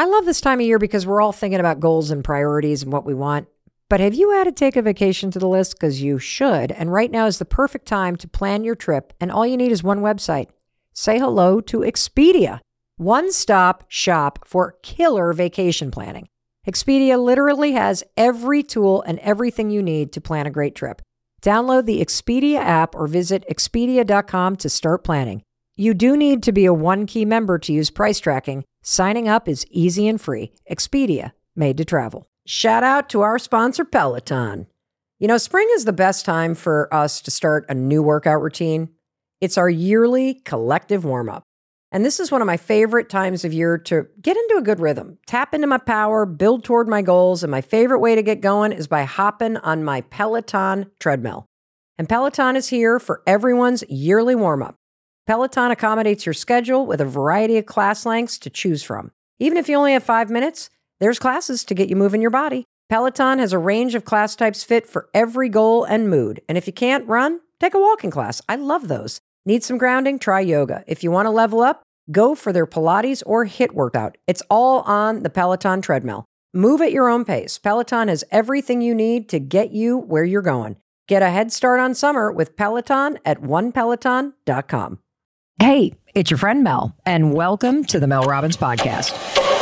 I love this time of year because we're all thinking about goals and priorities and what we want. But have you added Take a Vacation to the list? Because you should. And right now is the perfect time to plan your trip. And all you need is one website. Say hello to Expedia. One-stop shop for killer vacation planning. Expedia literally has every tool and everything you need to plan a great trip. Download the Expedia app or visit Expedia.com to start planning. You do need to be a One-Key member to use price tracking. Signing up is easy and free. Expedia, made to travel. Shout out to our sponsor, Peloton. You know, spring is the best time for us to start a new workout routine. It's our yearly collective warm-up. And this is one of my favorite times of year to get into a good rhythm, tap into my power, build toward my goals. And my favorite way to get going is by hopping on my Peloton treadmill. And Peloton is here for everyone's yearly warm-up. Peloton accommodates your schedule with a variety of class lengths to choose from. Even if you only have 5 minutes, there's classes to get you moving your body. Peloton has a range of class types fit for every goal and mood. And if you can't run, take a walking class. I love those. Need some grounding? Try yoga. If you want to level up, go for their Pilates or HIIT workout. It's all on the Peloton treadmill. Move at your own pace. Peloton has everything you need to get you where you're going. Get a head start on summer with Peloton at onepeloton.com. Hey, it's your friend Mel, and welcome to the Mel Robbins Podcast.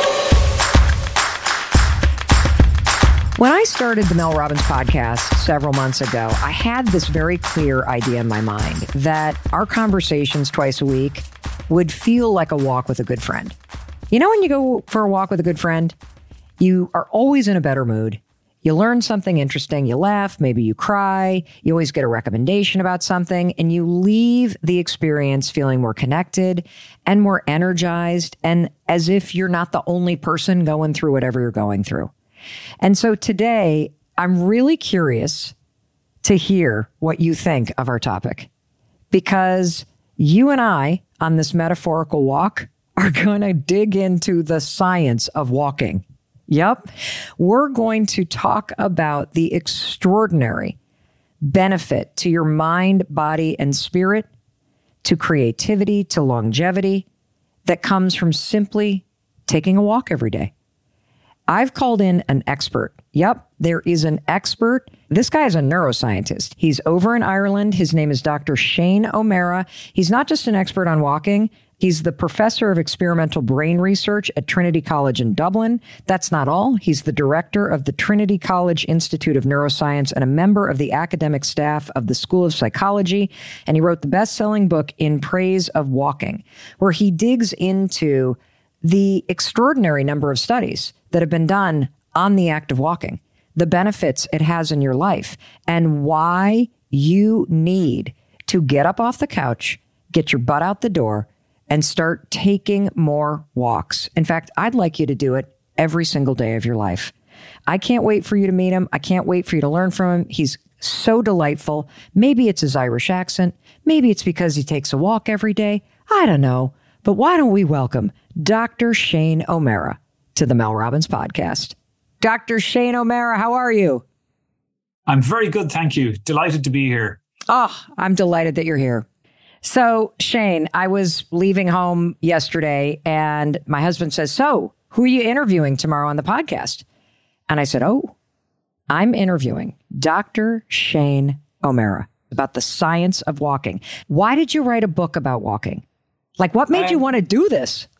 When I started the Mel Robbins Podcast several months ago, I had this very clear idea in my mind that our conversations twice a week would feel like a walk with a good friend. You know, when you go for a walk with a good friend, you are always in a better mood. You learn something interesting, you laugh, maybe you cry, you always get a recommendation about something, and you leave the experience feeling more connected and more energized, and as if you're not the only person going through whatever you're going through. And so today, I'm really curious to hear what you think of our topic, because you and I, on this metaphorical walk, are going to dig into the science of walking. Yep. We're going to talk about the extraordinary benefit to your mind, body, and spirit, to creativity, to longevity that comes from simply taking a walk every day. I've called in an expert. Yep, there is an expert. This guy is a neuroscientist. He's over in Ireland. His name is Dr. Shane O'Meara. He's not just an expert on walking. He's the professor of experimental brain research at Trinity College in Dublin. That's not all. He's the director of the Trinity College Institute of Neuroscience and a member of the academic staff of the School of Psychology. And he wrote the best-selling book In Praise of Walking, where he digs into the extraordinary number of studies that have been done on the act of walking, the benefits it has in your life, and why you need to get up off the couch, get your butt out the door, and start taking more walks. In fact, I'd like you to do it every single day of your life. I can't wait for you to meet him. I can't wait for you to learn from him. He's so delightful. Maybe it's his Irish accent. Maybe it's because he takes a walk every day. I don't know. But why don't we welcome Dr. Shane O'Meara to the Mel Robbins Podcast. Dr. Shane O'Meara, how are you? I'm very good, thank you. Delighted to be here. Oh, I'm delighted that you're here. So, Shane, I was leaving home yesterday and my husband says, so who are you interviewing tomorrow on the podcast? And I said, oh, I'm interviewing Dr. Shane O'Meara about the science of walking. Why did you write a book about walking? Like, what made you want to do this?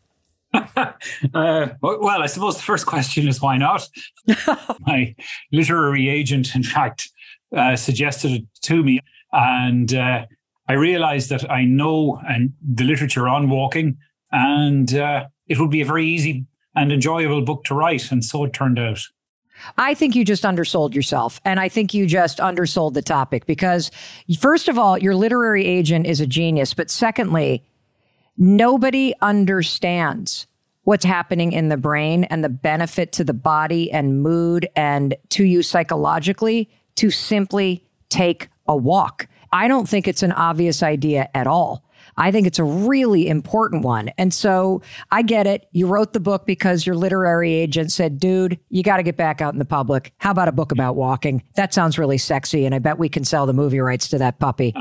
Well, I suppose the first question is why not? My literary agent, in fact, suggested it to me. And I realized that I know the literature on walking, and it would be a very easy and enjoyable book to write. And so it turned out. I think you just undersold yourself. And I think you just undersold the topic because, first of all, your literary agent is a genius. But secondly, nobody understands what's happening in the brain and the benefit to the body and mood and to you psychologically to simply take a walk. I don't think it's an obvious idea at all. I think it's a really important one. And so I get it. You wrote the book because your literary agent said, dude, you got to get back out in the public. How about a book about walking? That sounds really sexy. And I bet we can sell the movie rights to that puppy.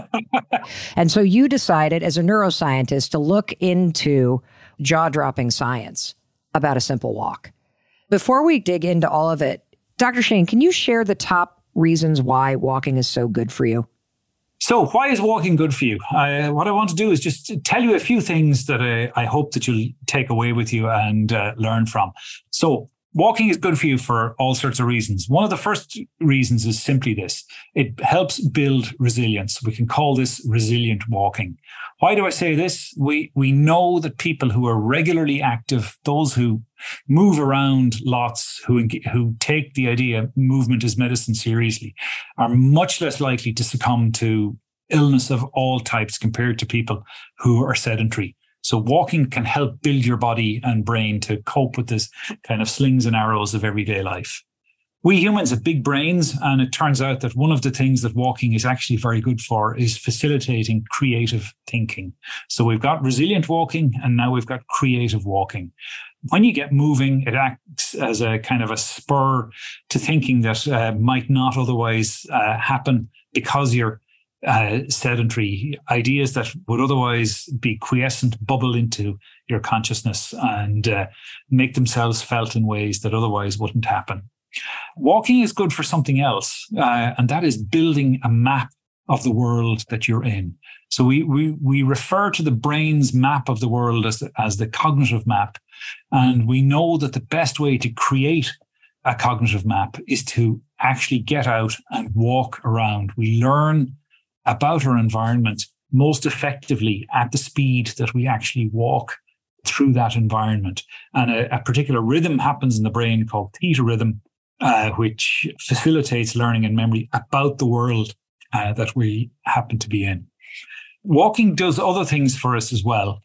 And so you decided as a neuroscientist to look into jaw-dropping science about a simple walk. Before we dig into all of it, Dr. Shane, can you share the top reasons why walking is so good for you? So why is walking good for you? What I want to do is just tell you a few things that I hope that you'll take away with you and learn from. So walking is good for you for all sorts of reasons. One of the first reasons is simply this. It helps build resilience. We can call this resilient walking. Why do I say this? We know that people who are regularly active, those who move around lots, who take the idea of movement as medicine seriously, are much less likely to succumb to illness of all types compared to people who are sedentary. So walking can help build your body and brain to cope with this kind of slings and arrows of everyday life. We humans have big brains, and it turns out that one of the things that walking is actually very good for is facilitating creative thinking. So we've got resilient walking, and now we've got creative walking. When you get moving, it acts as a kind of a spur to thinking that might not otherwise happen because you're sedentary. Ideas that would otherwise be quiescent bubble into your consciousness and make themselves felt in ways that otherwise wouldn't happen. Walking is good for something else, and that is building a map of the world that you're in. So we refer to the brain's map of the world as the cognitive map. And we know that the best way to create a cognitive map is to actually get out and walk around. We learn about our environment most effectively at the speed that we actually walk through that environment. And a particular rhythm happens in the brain called theta rhythm, which facilitates learning and memory about the world that we happen to be in. Walking does other things for us as well.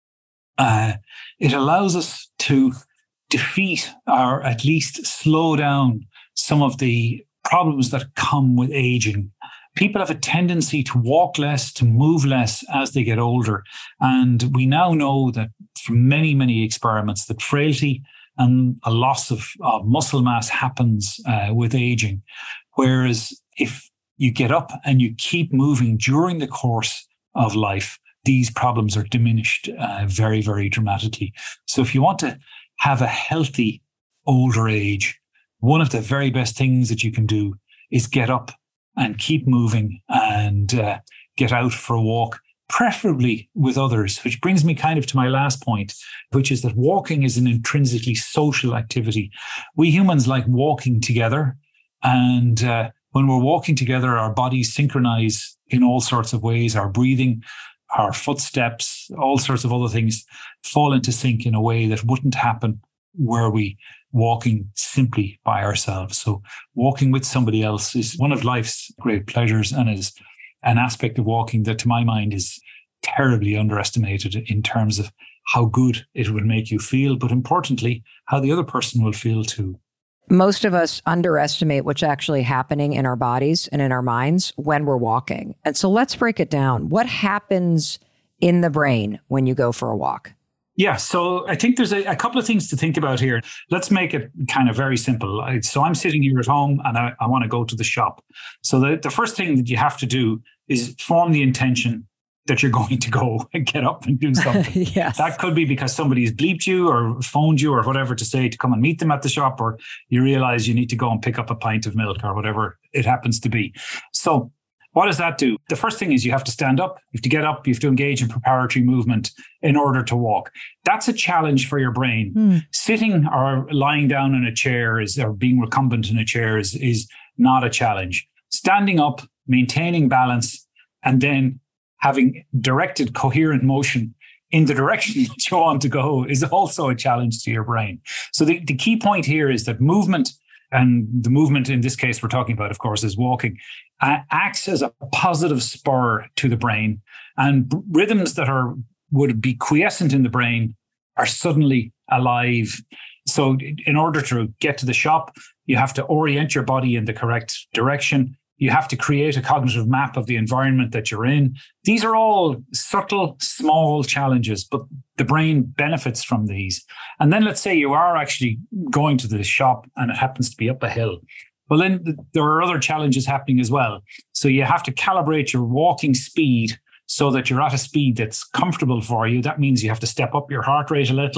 It allows us to defeat or at least slow down some of the problems that come with aging. People have a tendency to walk less, to move less as they get older. And we now know that from many, many experiments that frailty and a loss of muscle mass happens with aging. Whereas if you get up and you keep moving during the course of life, these problems are diminished very, very dramatically. So if you want to have a healthy older age, one of the very best things that you can do is get up and keep moving and get out for a walk, preferably with others, which brings me kind of to my last point, which is that walking is an intrinsically social activity. We humans like walking together. And when we're walking together, our bodies synchronize in all sorts of ways. Our breathing, our footsteps, all sorts of other things fall into sync in a way that wouldn't happen were we walking simply by ourselves. So walking with somebody else is one of life's great pleasures and is an aspect of walking that to my mind is terribly underestimated in terms of how good it will make you feel, but importantly, how the other person will feel too. Most of us underestimate what's actually happening in our bodies and in our minds when we're walking. And so let's break it down. What happens in the brain when you go for a walk? Yeah, so I think there's a couple of things to think about here. Let's make it kind of very simple. So I'm sitting here at home and I want to go to the shop. So the first thing that you have to do is form the intention that you're going to go and get up and do something. Yes. That could be because somebody's bleeped you or phoned you or whatever to say to come and meet them at the shop, or you realize you need to go and pick up a pint of milk or whatever it happens to be. So what does that do? The first thing is you have to stand up, you have to get up, you have to engage in preparatory movement in order to walk. That's a challenge for your brain. Sitting or lying down in a chair or being recumbent in a chair is not a challenge. Standing up, maintaining balance, and then having directed coherent motion in the direction that you want to go is also a challenge to your brain. So the key point here is that movement, and the movement in this case we're talking about, of course, is walking, acts as a positive spur to the brain. And rhythms that would be quiescent in the brain are suddenly alive. So in order to get to the shop, you have to orient your body in the correct direction. You have to create a cognitive map of the environment that you're in. These are all subtle, small challenges, but the brain benefits from these. And then let's say you are actually going to the shop and it happens to be up a hill. Well, then there are other challenges happening as well. So you have to calibrate your walking speed so that you're at a speed that's comfortable for you. That means you have to step up your heart rate a little.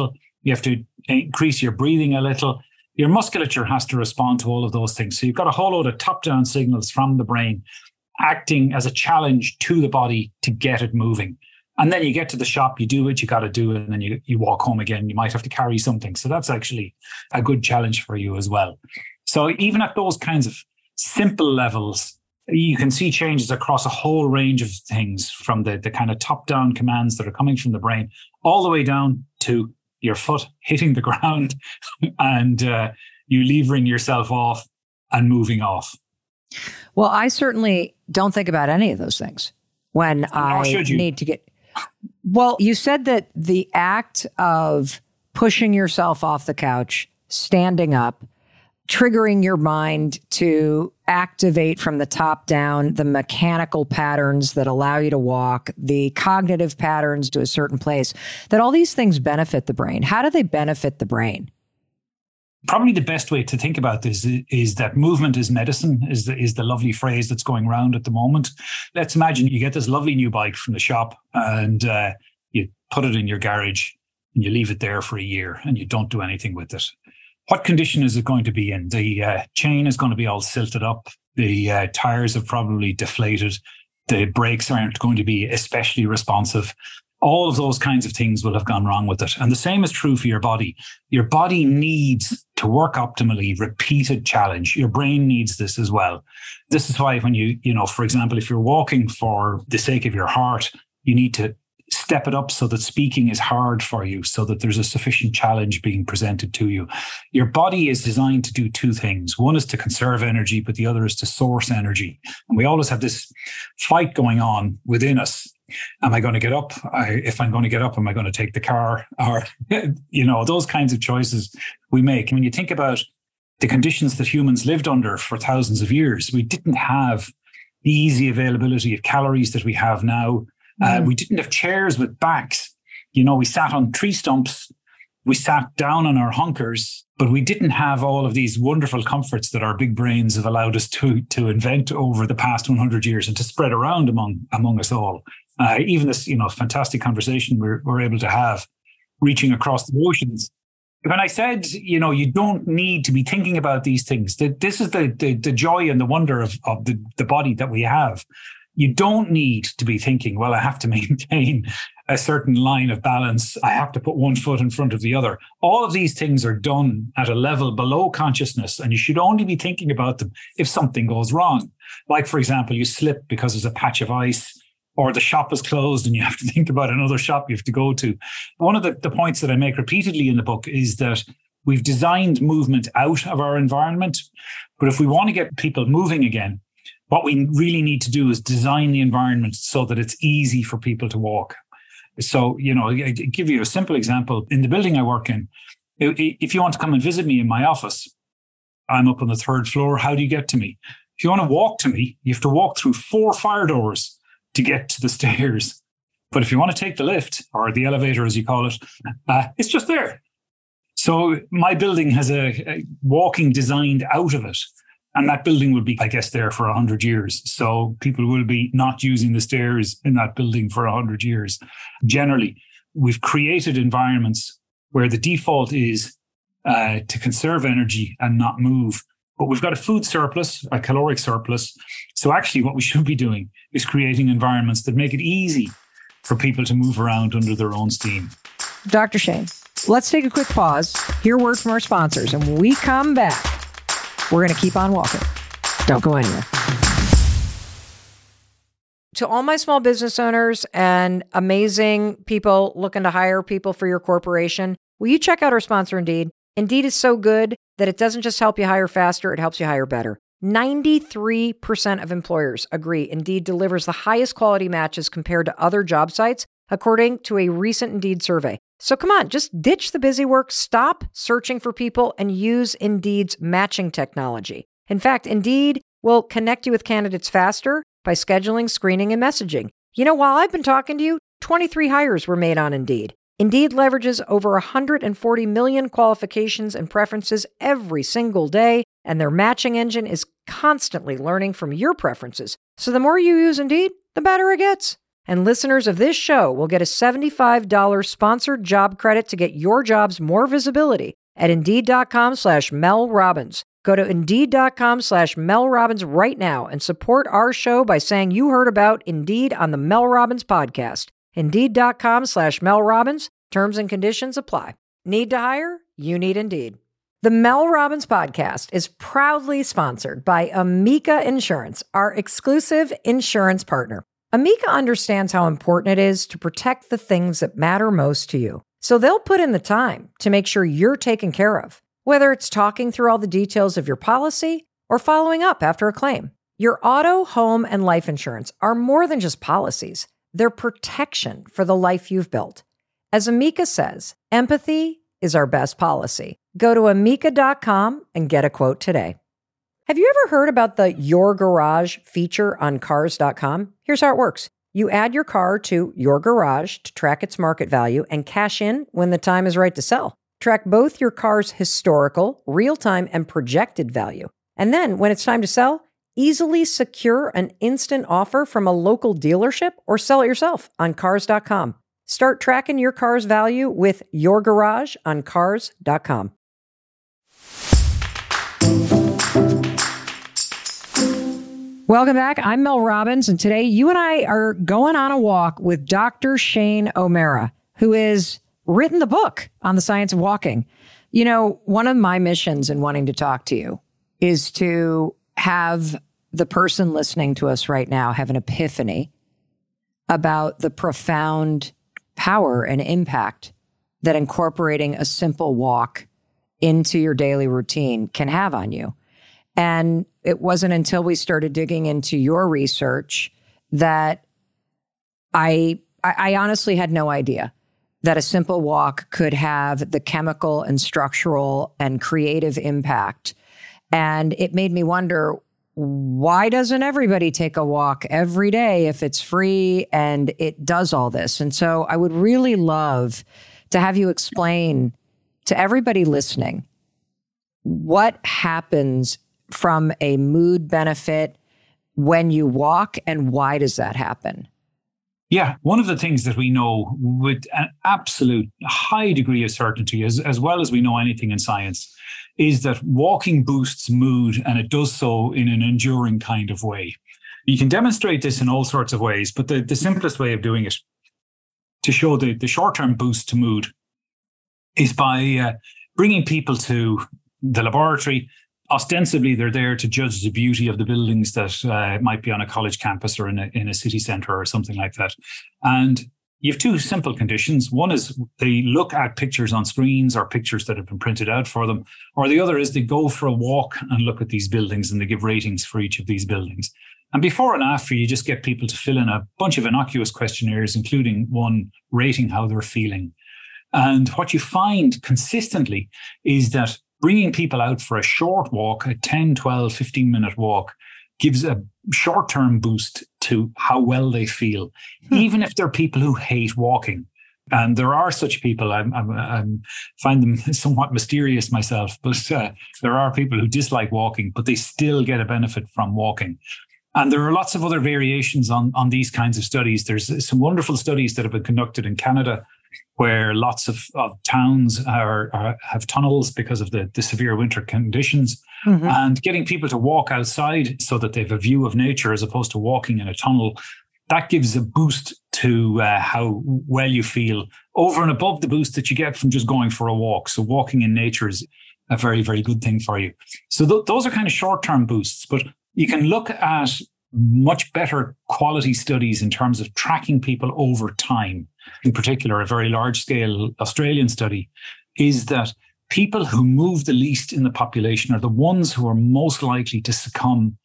You have to increase your breathing a little. Your musculature has to respond to all of those things. So you've got a whole load of top-down signals from the brain acting as a challenge to the body to get it moving. And then you get to the shop, you do what you got to do, and then you walk home again. You might have to carry something. So that's actually a good challenge for you as well. So even at those kinds of simple levels, you can see changes across a whole range of things, from the kind of top-down commands that are coming from the brain all the way down to your foot hitting the ground and you levering yourself off and moving off. Well, I certainly don't think about any of those things when I need to get... Well, you said that the act of pushing yourself off the couch, standing up, triggering your mind to activate from the top down the mechanical patterns that allow you to walk, the cognitive patterns to a certain place, that all these things benefit the brain. How do they benefit the brain? Probably the best way to think about this is that movement is medicine, is the lovely phrase that's going around at the moment. Let's imagine you get this lovely new bike from the shop and you put it in your garage and you leave it there for a year and you don't do anything with it. What condition is it going to be in? The chain is going to be all silted up. The tires have probably deflated. The brakes aren't going to be especially responsive. All of those kinds of things will have gone wrong with it. And the same is true for your body. Your body needs to work optimally, repeated challenge. Your brain needs this as well. This is why when you for example, if you're walking for the sake of your heart, you need to step it up so that speaking is hard for you, so that there's a sufficient challenge being presented to you. Your body is designed to do two things. One is to conserve energy, but the other is to source energy. And we always have this fight going on within us. Am I going to get up? If I'm going to get up, am I going to take the car? Or, those kinds of choices we make. When you think about the conditions that humans lived under for thousands of years, we didn't have the easy availability of calories that we have now. We didn't have chairs with backs. We sat on tree stumps. We sat down on our hunkers, but we didn't have all of these wonderful comforts that our big brains have allowed us to invent over the past 100 years and to spread around among us all. Even this, fantastic conversation we're able to have, reaching across the oceans. When I said, you don't need to be thinking about these things, this is the joy and the wonder of the body that we have. You don't need to be thinking, well, I have to maintain a certain line of balance. I have to put one foot in front of the other. All of these things are done at a level below consciousness, and you should only be thinking about them if something goes wrong. Like, for example, you slip because there's a patch of ice, or the shop is closed and you have to think about another shop you have to go to. One of the points that I make repeatedly in the book is that we've designed movement out of our environment. But if we want to get people moving again, what we really need to do is design the environment so that it's easy for people to walk. So, I give you a simple example. In the building I work in, if you want to come and visit me in my office, I'm up on the 3rd floor. How do you get to me? If you want to walk to me, you have to walk through 4 fire doors to get to the stairs. But if you want to take the lift, or the elevator as you call it, it's just there. So my building has a walking designed out of it. And that building will be, I guess, there for 100 years. So people will be not using the stairs in that building for 100 years. Generally, we've created environments where the default is to conserve energy and not move. But we've got a food surplus, a caloric surplus. So actually what we should be doing is creating environments that make it easy for people to move around under their own steam. Dr. Shane, let's take a quick pause, hear word from our sponsors, and when we come back, we're going to keep on walking. Don't go anywhere. To all my small business owners and amazing people looking to hire people for your corporation, will you check out our sponsor, Indeed? Indeed is so good that it doesn't just help you hire faster, it helps you hire better. 93% of employers agree Indeed delivers the highest quality matches compared to other job sites, according to a recent Indeed survey. So come on, just ditch the busy work, stop searching for people, and use Indeed's matching technology. In fact, Indeed will connect you with candidates faster by scheduling, screening, and messaging. While I've been talking to you, 23 hires were made on Indeed. Indeed leverages over 140 million qualifications and preferences every single day, and their matching engine is constantly learning from your preferences. So the more you use Indeed, the better it gets. And listeners of this show will get a $75 sponsored job credit to get your jobs more visibility at Indeed.com/Mel Robbins. Go to Indeed.com/Mel Robbins right now and support our show by saying you heard about Indeed on the Mel Robbins podcast. Indeed.com/Mel Robbins. Terms and conditions apply. Need to hire? You need Indeed. The Mel Robbins podcast is proudly sponsored by Amica Insurance, our exclusive insurance partner. Amica understands how important it is to protect the things that matter most to you. So they'll put in the time to make sure you're taken care of, whether it's talking through all the details of your policy or following up after a claim. Your auto, home, and life insurance are more than just policies. They're protection for the life you've built. As Amica says, empathy is our best policy. Go to Amica.com and get a quote today. Have you ever heard about the Your Garage feature on Cars.com? Here's how it works. You add your car to Your Garage to track its market value and cash in when the time is right to sell. Track both your car's historical, real-time, and projected value. And then, when it's time to sell, easily secure an instant offer from a local dealership or sell it yourself on Cars.com. Start tracking your car's value with Your Garage on Cars.com. Welcome back. I'm Mel Robbins, and today you and I are going on a walk with Dr. Shane O'Mara, who has written the book on the science of walking. You know, one of my missions in wanting to talk to you is to have the person listening to us right now have an epiphany about the profound power and impact that incorporating a simple walk into your daily routine can have on you. And it wasn't until we started digging into your research that I honestly had no idea that a simple walk could have the chemical and structural and creative impact. And it made me wonder, why doesn't everybody take a walk every day if it's free and it does all this? And so I would really love to have you explain to everybody listening what happens from a mood benefit when you walk, and why does that happen? Yeah, one of the things that we know with an absolute high degree of certainty, as well as we know anything in science, is that walking boosts mood, and it does so in an enduring kind of way. You can demonstrate this in all sorts of ways, but the simplest way of doing it to show the short-term boost to mood is by bringing people to the laboratory. Ostensibly, they're there to judge the beauty of the buildings that might be on a college campus or in a city centre or something like that. And you have two simple conditions. One is they look at pictures on screens or pictures that have been printed out for them. Or the other is they go for a walk and look at these buildings and they give ratings for each of these buildings. And before and after, you just get people to fill in a bunch of innocuous questionnaires, including one rating how they're feeling. And what you find consistently is that bringing people out for a short walk, a 10, 12, 15-minute walk, gives a short-term boost to how well they feel, even if they're people who hate walking. And there are such people. I find them somewhat mysterious myself, but there are people who dislike walking, but they still get a benefit from walking. And there are lots of other variations on these kinds of studies. There's some wonderful studies that have been conducted in Canada where lots of towns have tunnels because of the severe winter conditions. Mm-hmm. And getting people to walk outside so that they have a view of nature as opposed to walking in a tunnel, that gives a boost to how well you feel over and above the boost that you get from just going for a walk. So walking in nature is a very, very good thing for you. So those are kind of short-term boosts, but you can look at much better quality studies in terms of tracking people over time. In particular, a very large-scale Australian study is that people who move the least in the population are the ones who are most likely to succumb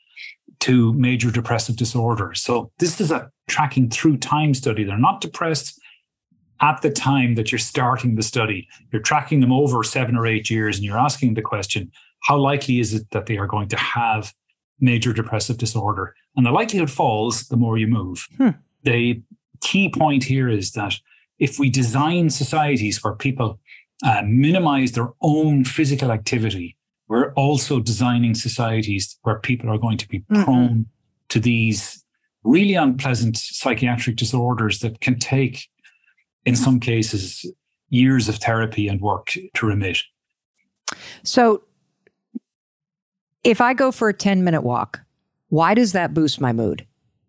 to major depressive disorder. So this is a tracking through time study. They're not depressed at the time that you're starting the study. You're tracking them over 7 or 8 years, and you're asking the question, how likely is it that they are going to have major depressive disorder? And the likelihood falls the more you move. The key point here is that if we design societies where people minimize their own physical activity, we're also designing societies where people are going to be prone to these really unpleasant psychiatric disorders that can take, in some cases, years of therapy and work to remit. So if I go for a 10-minute walk, why does that boost my mood?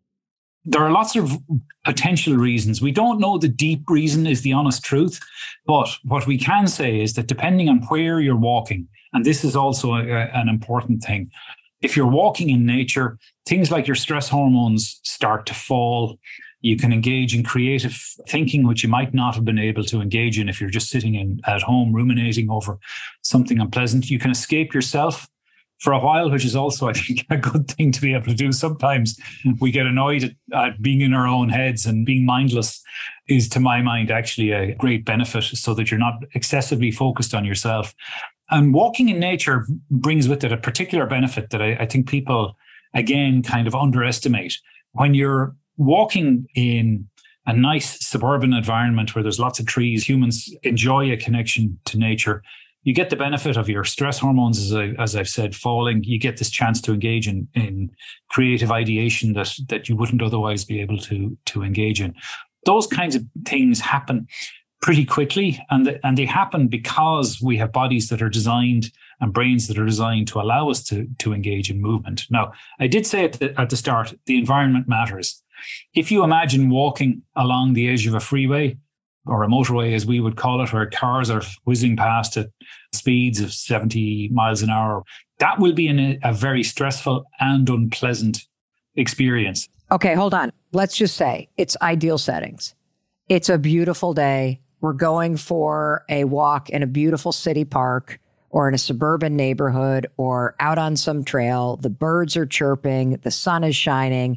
There are lots of potential reasons. We don't know the deep reason, is the honest truth. But what we can say is that depending on where you're walking, and this is also an important thing, if you're walking in nature, things like your stress hormones start to fall. You can engage in creative thinking, which you might not have been able to engage in if you're just sitting at home ruminating over something unpleasant. You can escape yourself for a while, which is also, I think, a good thing to be able to do. Sometimes we get annoyed at being in our own heads, and being mindless is, to my mind, actually a great benefit, so that you're not excessively focused on yourself. And walking in nature brings with it a particular benefit that I think people, again, kind of underestimate. When you're walking in a nice suburban environment where there's lots of trees, humans enjoy a connection to nature. You get the benefit of your stress hormones, as I've said, falling. You get this chance to engage in creative ideation that you wouldn't otherwise be able to engage in. Those kinds of things happen pretty quickly, and they happen because we have bodies that are designed and brains that are designed to allow us to engage in movement. Now, I did say at the start, the environment matters. If you imagine walking along the edge of a freeway, or a motorway, as we would call it, where cars are whizzing past at speeds of 70 miles an hour, that will be a very stressful and unpleasant experience. Okay, hold on. Let's just say it's ideal settings. It's a beautiful day. We're going for a walk in a beautiful city park or in a suburban neighborhood or out on some trail. The birds are chirping, the sun is shining,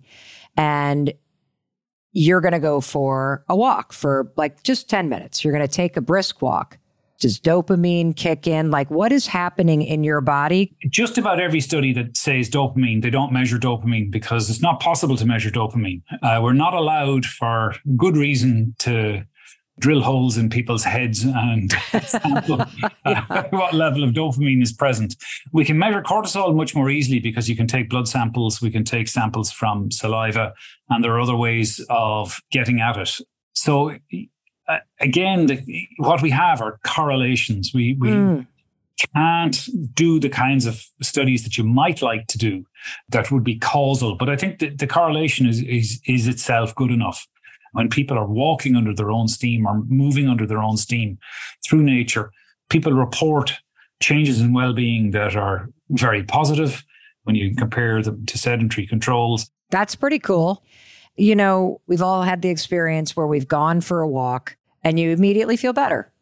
and you're going to go for a walk for like just 10 minutes. You're going to take a brisk walk. Does dopamine kick in? Like, what is happening in your body? Just about every study that says dopamine, they don't measure dopamine because it's not possible to measure dopamine. We're not allowed, for good reason, to drill holes in people's heads and sample what level of dopamine is present. We can measure cortisol much more easily because you can take blood samples, we can take samples from saliva, and there are other ways of getting at it. So again, what we have are correlations. We can't do the kinds of studies that you might like to do that would be causal, but I think that the correlation is itself good enough. When people are walking under their own steam or moving under their own steam through nature, people report changes in well-being that are very positive when you compare them to sedentary controls. That's pretty cool. You know, we've all had the experience where we've gone for a walk and you immediately feel better.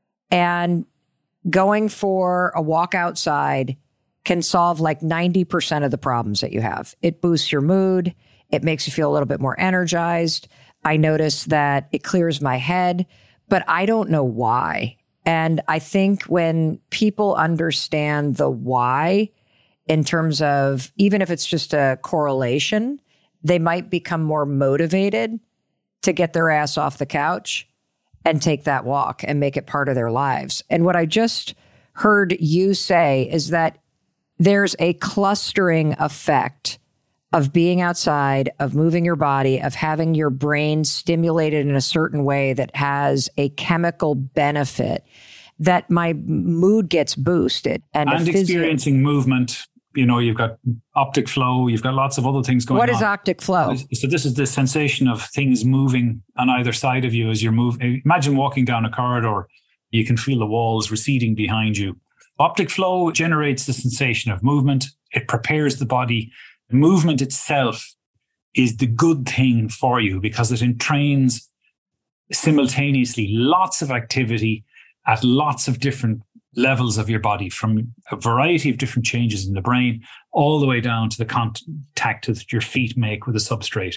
And going for a walk outside can solve like 90% of the problems that you have. It boosts your mood. It makes you feel a little bit more energized. I notice that it clears my head, but I don't know why. And I think when people understand the why, in terms of, even if it's just a correlation, they might become more motivated to get their ass off the couch and take that walk and make it part of their lives. And what I just heard you say is that there's a clustering effect of being outside, of moving your body, of having your brain stimulated in a certain way that has a chemical benefit, that my mood gets boosted. And experiencing movement, you know, you've got optic flow, you've got lots of other things going on. What is optic flow? So this is the sensation of things moving on either side of you as you're moving. Imagine walking down a corridor, you can feel the walls receding behind you. Optic flow generates the sensation of movement. It prepares the body. Movement itself is the good thing for you because it entrains simultaneously lots of activity at lots of different levels of your body, from a variety of different changes in the brain all the way down to the contact that your feet make with a substrate.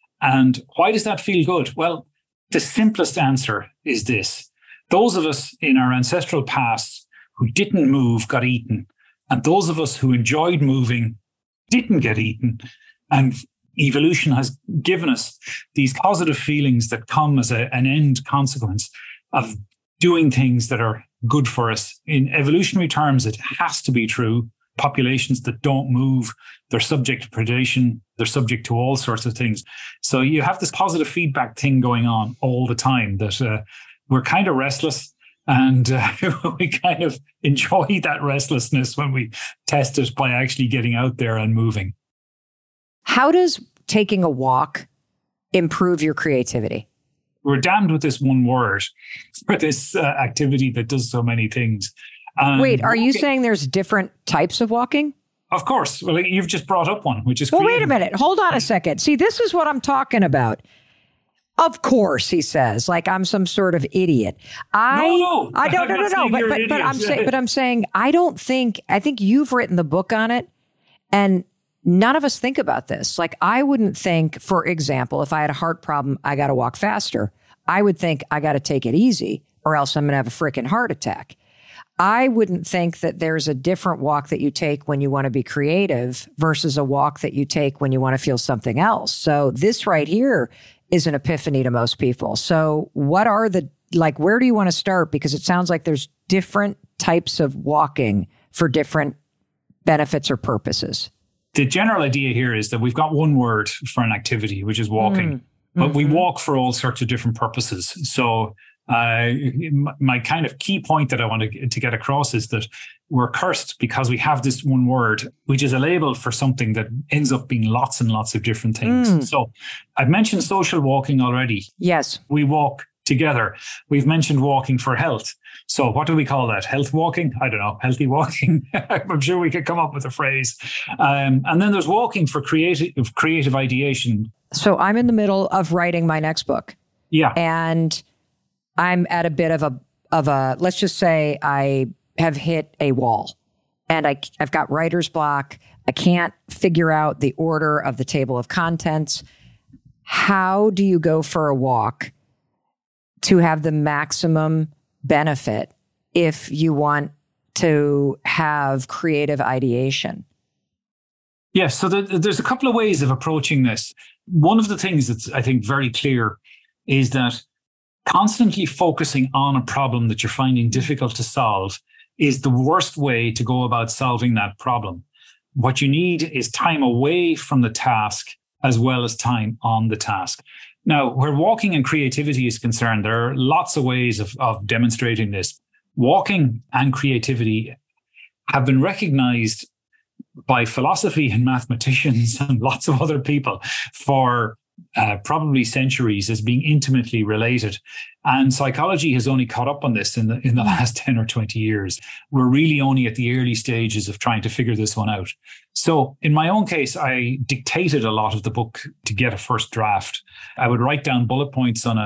And why does that feel good? Well, the simplest answer is this. Those of us in our ancestral past who didn't move got eaten, and those of us who enjoyed moving didn't get eaten. And evolution has given us these positive feelings that come as an end consequence of doing things that are good for us. In evolutionary terms, it has to be true populations that don't move. They're subject to predation. They're subject to all sorts of things. So you have this positive feedback thing going on all the time that we're kind of restless, and we kind of enjoy that restlessness when we test it by actually getting out there and moving. How does taking a walk improve your creativity? We're damned with this one word for this activity that does so many things. Wait, are you saying there's different types of walking? Of course. Well, you've just brought up one, which is Well, creative. wait a minute. Hold on a second. See, this is what I'm talking about. Of course, he says, like I'm some sort of idiot. No. I don't. No. But I'm saying I think you've written the book on it, and none of us think about this. Like I wouldn't think, for example, if I had a heart problem, I got to walk faster. I would think I got to take it easy, or else I'm going to have a freaking heart attack. I wouldn't think that there's a different walk that you take when you want to be creative versus a walk that you take when you want to feel something else. So this right here is an epiphany to most people. So what are where do you want to start? Because it sounds like there's different types of walking for different benefits or purposes. The general idea here is that we've got one word for an activity, which is walking, but we walk for all sorts of different purposes. So my kind of key point that I want to get across is that we're cursed because we have this one word, which is a label for something that ends up being lots and lots of different things. So I've mentioned social walking already. Yes. We walk together. We've mentioned walking for health. So what do we call that? Health walking? I don't know. Healthy walking. I'm sure we could come up with a phrase. And then there's walking for creative ideation. So I'm in the middle of writing my next book. Yeah. And I'm at a bit of a, let's just say I have hit a wall and I've got writer's block. I can't figure out the order of the table of contents. How do you go for a walk to have the maximum benefit if you want to have creative ideation? Yes. So there's a couple of ways of approaching this. One of the things that's, I think, very clear is that constantly focusing on a problem that you're finding difficult to solve is the worst way to go about solving that problem. What you need is time away from the task as well as time on the task. Now, where walking and creativity is concerned, there are lots of ways of demonstrating this. Walking and creativity have been recognized by philosophy and mathematicians and lots of other people for probably centuries as being intimately related. And psychology has only caught up on this in the last 10 or 20 years. We're really only at the early stages of trying to figure this one out. So in my own case, I dictated a lot of the book to get a first draft. I would write down bullet points on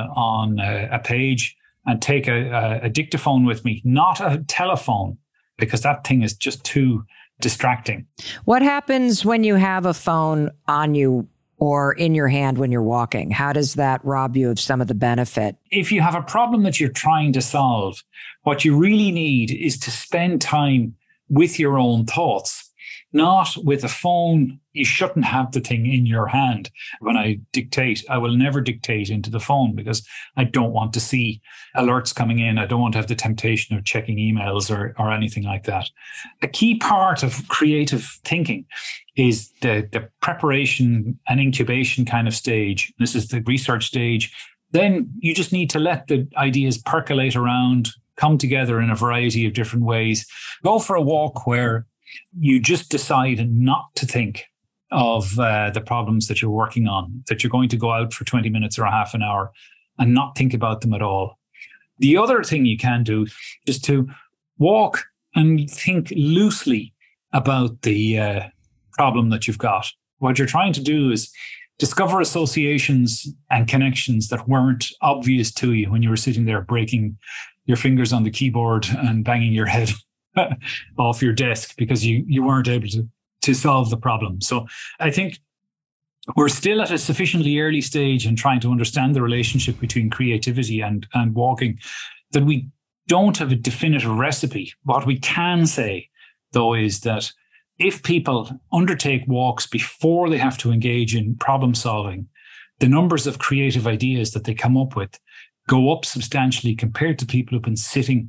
a page and take a dictaphone with me, not a telephone, because that thing is just too distracting. What happens when you have a phone on you or in your hand when you're walking? How does that rob you of some of the benefit? If you have a problem that you're trying to solve, what you really need is to spend time with your own thoughts, not with a phone. You shouldn't have the thing in your hand. When I dictate, I will never dictate into the phone because I don't want to see alerts coming in. I don't want to have the temptation of checking emails or anything like that. A key part of creative thinking is the preparation and incubation kind of stage. This is the research stage. Then you just need to let the ideas percolate around, come together in a variety of different ways. Go for a walk where you just decide not to think of the problems that you're working on, that you're going to go out for 20 minutes or a half an hour and not think about them at all. The other thing you can do is to walk and think loosely about the problem that you've got. What you're trying to do is discover associations and connections that weren't obvious to you when you were sitting there breaking your fingers on the keyboard and banging your head off your desk because you weren't able to solve the problem. So I think we're still at a sufficiently early stage in trying to understand the relationship between creativity and walking that we don't have a definitive recipe. What we can say, though, is that if people undertake walks before they have to engage in problem solving, the numbers of creative ideas that they come up with go up substantially compared to people who've been sitting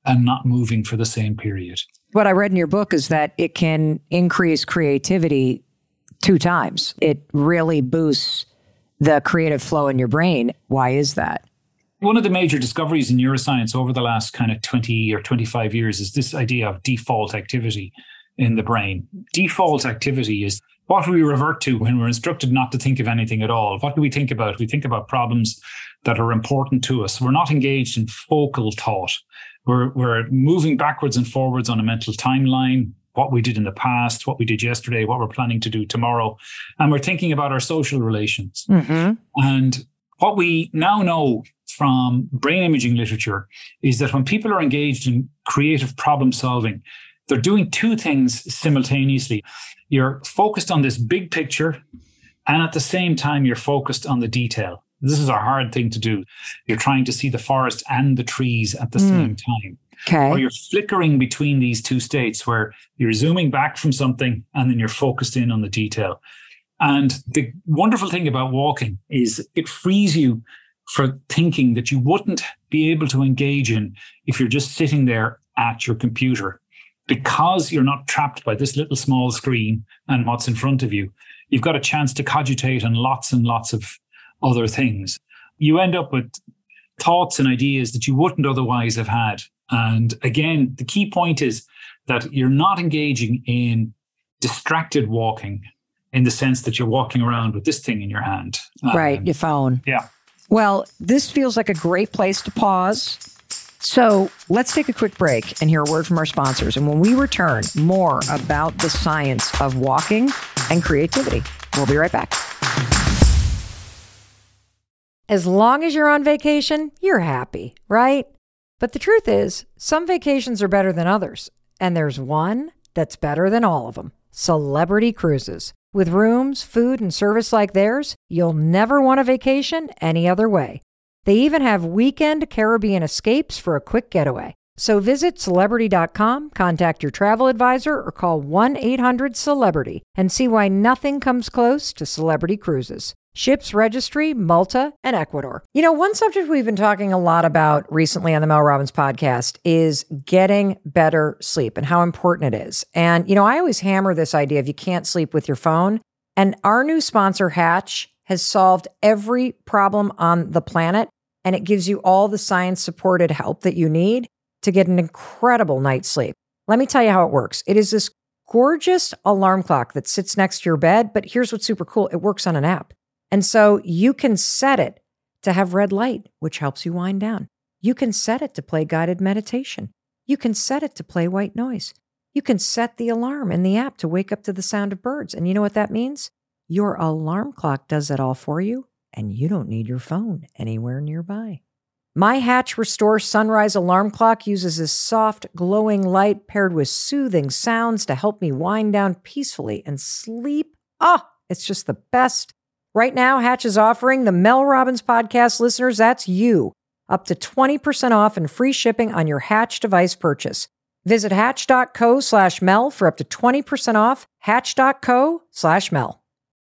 and not moving for the same period. What I read in your book is that it can increase creativity 2 times. It really boosts the creative flow in your brain. Why is that? One of the major discoveries in neuroscience over the last kind of 20 or 25 years is this idea of default activity in the brain. Default activity is what we revert to when we're instructed not to think of anything at all. What do we think about? We think about problems that are important to us. We're not engaged in focal thought. We're moving backwards and forwards on a mental timeline, what we did in the past, what we did yesterday, what we're planning to do tomorrow. And we're thinking about our social relations. Mm-hmm. And what we now know from brain imaging literature is that when people are engaged in creative problem solving, they're doing 2 things simultaneously. You're focused on this big picture, and at the same time, you're focused on the detail. This is a hard thing to do. You're trying to see the forest and the trees at the same time. Okay. Or you're flickering between these 2 states where you're zooming back from something and then you're focused in on the detail. And the wonderful thing about walking is it frees you for thinking that you wouldn't be able to engage in if you're just sitting there at your computer. Because you're not trapped by this little small screen and what's in front of you, you've got a chance to cogitate on lots and lots of other things. You end up with thoughts and ideas that you wouldn't otherwise have had. And again, the key point is that you're not engaging in distracted walking in the sense that you're walking around with this thing in your hand. Right, your phone. Yeah. Well, this feels like a great place to pause. So let's take a quick break and hear a word from our sponsors. And when we return, more about the science of walking and creativity. We'll be right back. As long as you're on vacation, you're happy, right? But the truth is, some vacations are better than others. And there's one that's better than all of them. Celebrity Cruises. With rooms, food, and service like theirs, you'll never want a vacation any other way. They even have weekend Caribbean escapes for a quick getaway. So visit Celebrity.com, contact your travel advisor, or call 1-800-CELEBRITY and see why nothing comes close to Celebrity Cruises. Ships registry, Malta, and Ecuador. You know, one subject we've been talking a lot about recently on the Mel Robbins podcast is getting better sleep and how important it is. And, you know, I always hammer this idea of you can't sleep with your phone. And our new sponsor, Hatch, has solved every problem on the planet. And it gives you all the science-supported help that you need to get an incredible night's sleep. Let me tell you how it works. It is this gorgeous alarm clock that sits next to your bed, but here's what's super cool. It works on an app. And so you can set it to have red light, which helps you wind down. You can set it to play guided meditation. You can set it to play white noise. You can set the alarm in the app to wake up to the sound of birds. And you know what that means? Your alarm clock does it all for you, and you don't need your phone anywhere nearby. My Hatch Restore Sunrise alarm clock uses this soft, glowing light paired with soothing sounds to help me wind down peacefully and sleep. It's just the best. Right now, Hatch is offering the Mel Robbins podcast listeners, that's you, up to 20% off and free shipping on your Hatch device purchase. Visit hatch.co/Mel for up to 20% off. Hatch.co/Mel.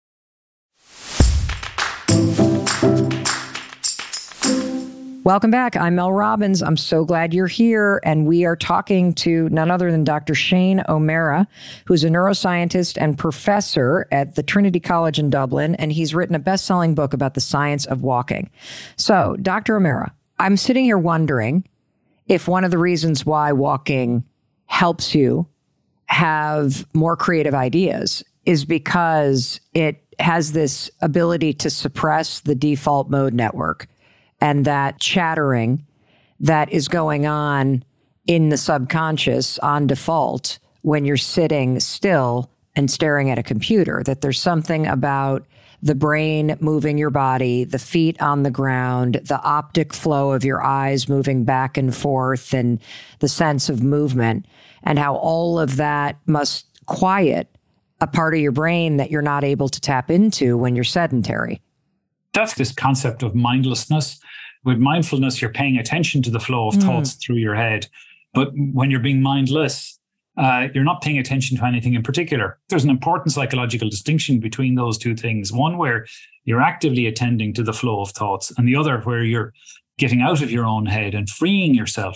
Welcome back. I'm Mel Robbins. I'm so glad you're here. And we are talking to none other than Dr. Shane O'Meara, who's a neuroscientist and professor at the Trinity College in Dublin. And he's written a best-selling book about the science of walking. So, Dr. O'Meara, I'm sitting here wondering if one of the reasons why walking helps you have more creative ideas is because it has this ability to suppress the default mode network. And that chattering that is going on in the subconscious on default when you're sitting still and staring at a computer, that there's something about the brain moving your body, the feet on the ground, the optic flow of your eyes moving back and forth, and the sense of movement, and how all of that must quiet a part of your brain that you're not able to tap into when you're sedentary. That's this concept of mindlessness. With mindfulness, you're paying attention to the flow of thoughts through your head. But when you're being mindless, you're not paying attention to anything in particular. There's an important psychological distinction between those 2 things. One where you're actively attending to the flow of thoughts, and the other where you're getting out of your own head and freeing yourself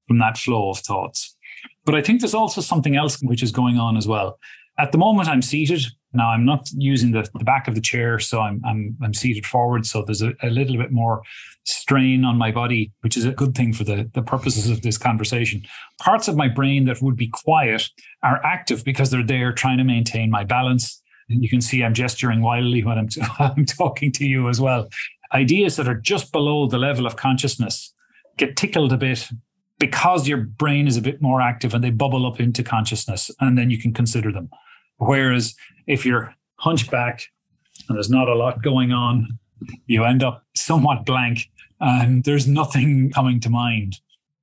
from that flow of thoughts. But I think there's also something else which is going on as well. At the moment, I'm seated. Now, I'm not using the back of the chair, so I'm seated forward. So there's a little bit more strain on my body, which is a good thing for the purposes of this conversation. Parts of my brain that would be quiet are active because they're there trying to maintain my balance. And you can see I'm gesturing wildly when I'm talking to you as well. Ideas that are just below the level of consciousness get tickled a bit because your brain is a bit more active and they bubble up into consciousness, and then you can consider them. Whereas if you're hunchback and there's not a lot going on, you end up somewhat blank and there's nothing coming to mind.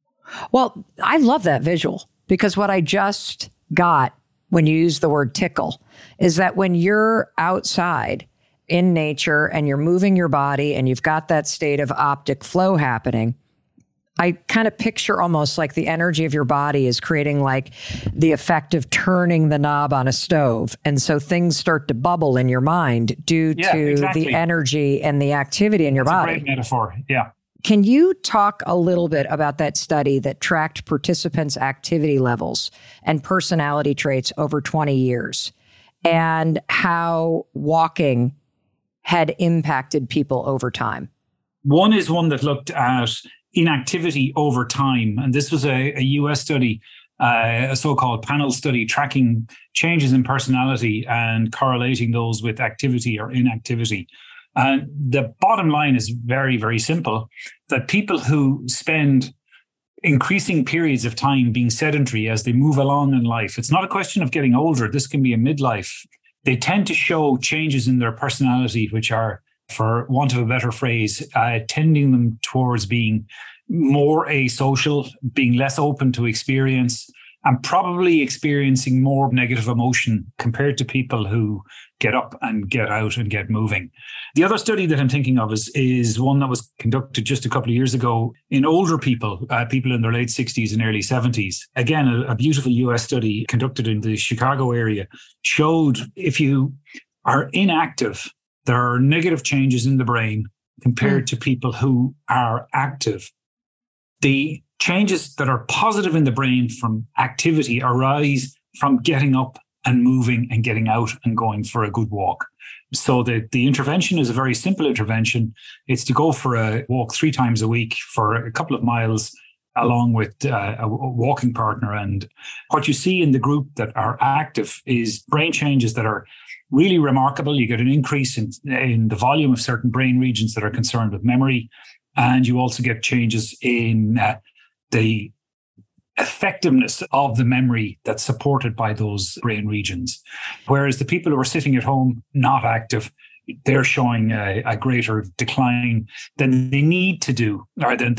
Well, I love that visual, because what I just got when you use the word tickle is that when you're outside in nature and you're moving your body and you've got that state of optic flow happening, I kind of picture almost like the energy of your body is creating like the effect of turning the knob on a stove. And so things start to bubble in your mind due to the energy and the activity in your body. That's a great metaphor. Yeah. Can you talk a little bit about that study that tracked participants' activity levels and personality traits over 20 years and how walking had impacted people over time? One is one that looked at inactivity over time. And this was a US study, a so-called panel study tracking changes in personality and correlating those with activity or inactivity. And the bottom line is very, very simple, that people who spend increasing periods of time being sedentary as they move along in life, it's not a question of getting older. This can be a midlife. They tend to show changes in their personality, which are, for want of a better phrase, tending them towards being more asocial, being less open to experience, and probably experiencing more negative emotion compared to people who get up and get out and get moving. The other study that I'm thinking of is one that was conducted just a couple of years ago in older people, people in their late 60s and early 70s. Again, a beautiful US study conducted in the Chicago area showed if you are inactive, there are negative changes in the brain compared to people who are active. The changes that are positive in the brain from activity arise from getting up and moving and getting out and going for a good walk. So the intervention is a very simple intervention. It's to go for a walk 3 times a week for a couple of miles along with a walking partner. And what you see in the group that are active is brain changes that are really remarkable. You get an increase in the volume of certain brain regions that are concerned with memory. And you also get changes in the effectiveness of the memory that's supported by those brain regions. Whereas the people who are sitting at home, not active, they're showing a greater decline than they need to do, or than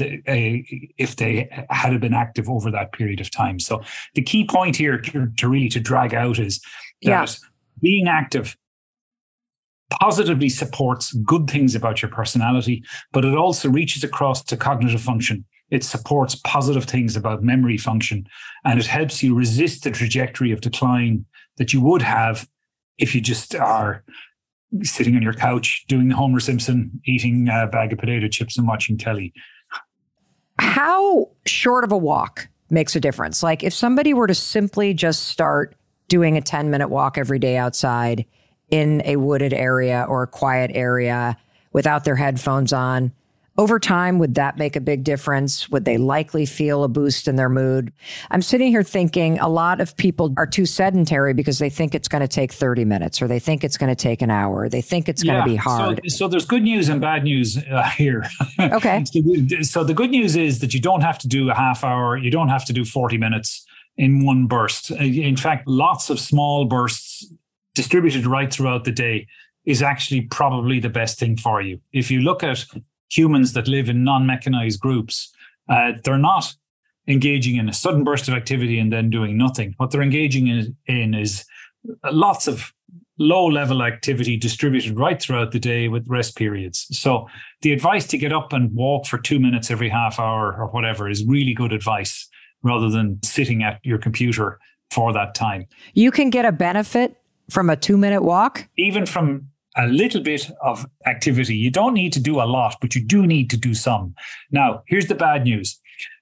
if they had been active over that period of time. So the key point here to drag out is that being active positively supports good things about your personality, but it also reaches across to cognitive function. It supports positive things about memory function, and it helps you resist the trajectory of decline that you would have if you just are sitting on your couch doing the Homer Simpson, eating a bag of potato chips and watching telly. How short of a walk makes a difference? Like if somebody were to simply just start doing a 10-minute walk every day outside in a wooded area or a quiet area without their headphones on, over time, would that make a big difference? Would they likely feel a boost in their mood? I'm sitting here thinking a lot of people are too sedentary because they think it's going to take 30 minutes or they think it's going to take an hour. They think it's going to be hard. So there's good news and bad news here. Okay. So the good news is that you don't have to do a half hour. You don't have to do 40 minutes in one burst. In fact, lots of small bursts distributed right throughout the day is actually probably the best thing for you. If you look at humans that live in non-mechanized groups, they're not engaging in a sudden burst of activity and then doing nothing. What they're engaging in is lots of low-level activity distributed right throughout the day with rest periods. So the advice to get up and walk for 2 minutes every half hour or whatever is really good advice rather than sitting at your computer for that time. You can get a benefit from a 2-minute walk? Even from a little bit of activity. You don't need to do a lot, but you do need to do some. Now, here's the bad news.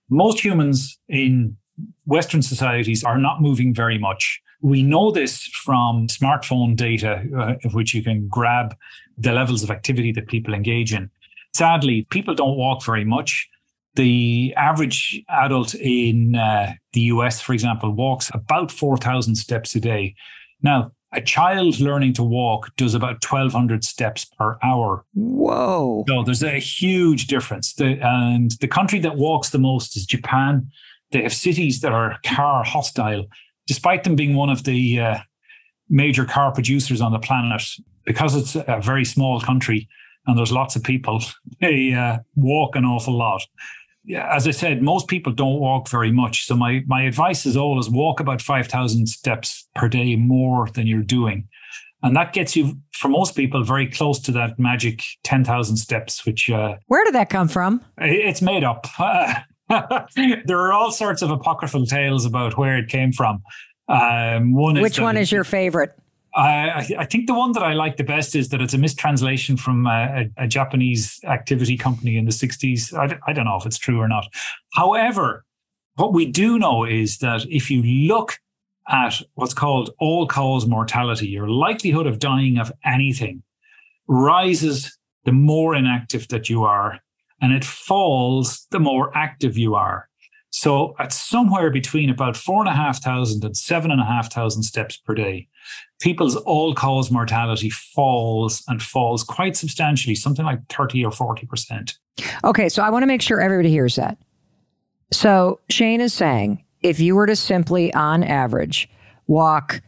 Most humans in Western societies are not moving very much. We know this from smartphone data, of which you can grab the levels of activity that people engage in. Sadly, people don't walk very much. The average adult in the US, for example, walks about 4,000 steps a day. Now, a child learning to walk does about 1,200 steps per hour. Whoa. So there's a huge difference. And the country that walks the most is Japan. They have cities that are car hostile, despite them being one of the major car producers on the planet. Because it's a very small country and there's lots of people, they walk an awful lot. Yeah, as I said, most people don't walk very much. So my advice is always walk about 5,000 steps per day more than you're doing. And that gets you, for most people, very close to that magic 10,000 steps, which... Where did that come from? It's made up. There are all sorts of apocryphal tales about where it came from. Which one is your favorite? I think the one that I like the best is that it's a mistranslation from a Japanese activity company in the 60s. I don't know if it's true or not. However, what we do know is that if you look at what's called all-cause mortality, your likelihood of dying of anything rises the more inactive that you are, and it falls the more active you are. So at somewhere between about 4,500 and 7,500 steps per day, people's all-cause mortality falls quite substantially, something like 30 or 40%. Okay, so I want to make sure everybody hears that. So Shane is saying, if you were to simply, on average, walk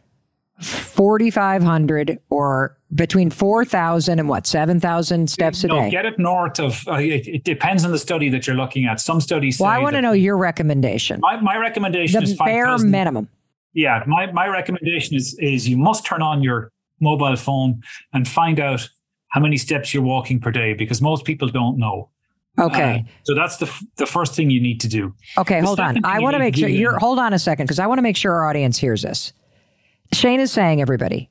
4,500 or between 4,000 and 7,000 steps a day? Get it north of, it depends on the study that you're looking at. Some studies say... Well, I want to know your recommendation. My recommendation is 5,000. The bare minimum. Yeah, my recommendation is you must turn on your mobile phone and find out how many steps you're walking per day, because most people don't know. Okay. So that's the first thing you need to do. Okay, hold on. I want to make sure hold on a second, because I want to make sure our audience hears this. Shane is saying, everybody,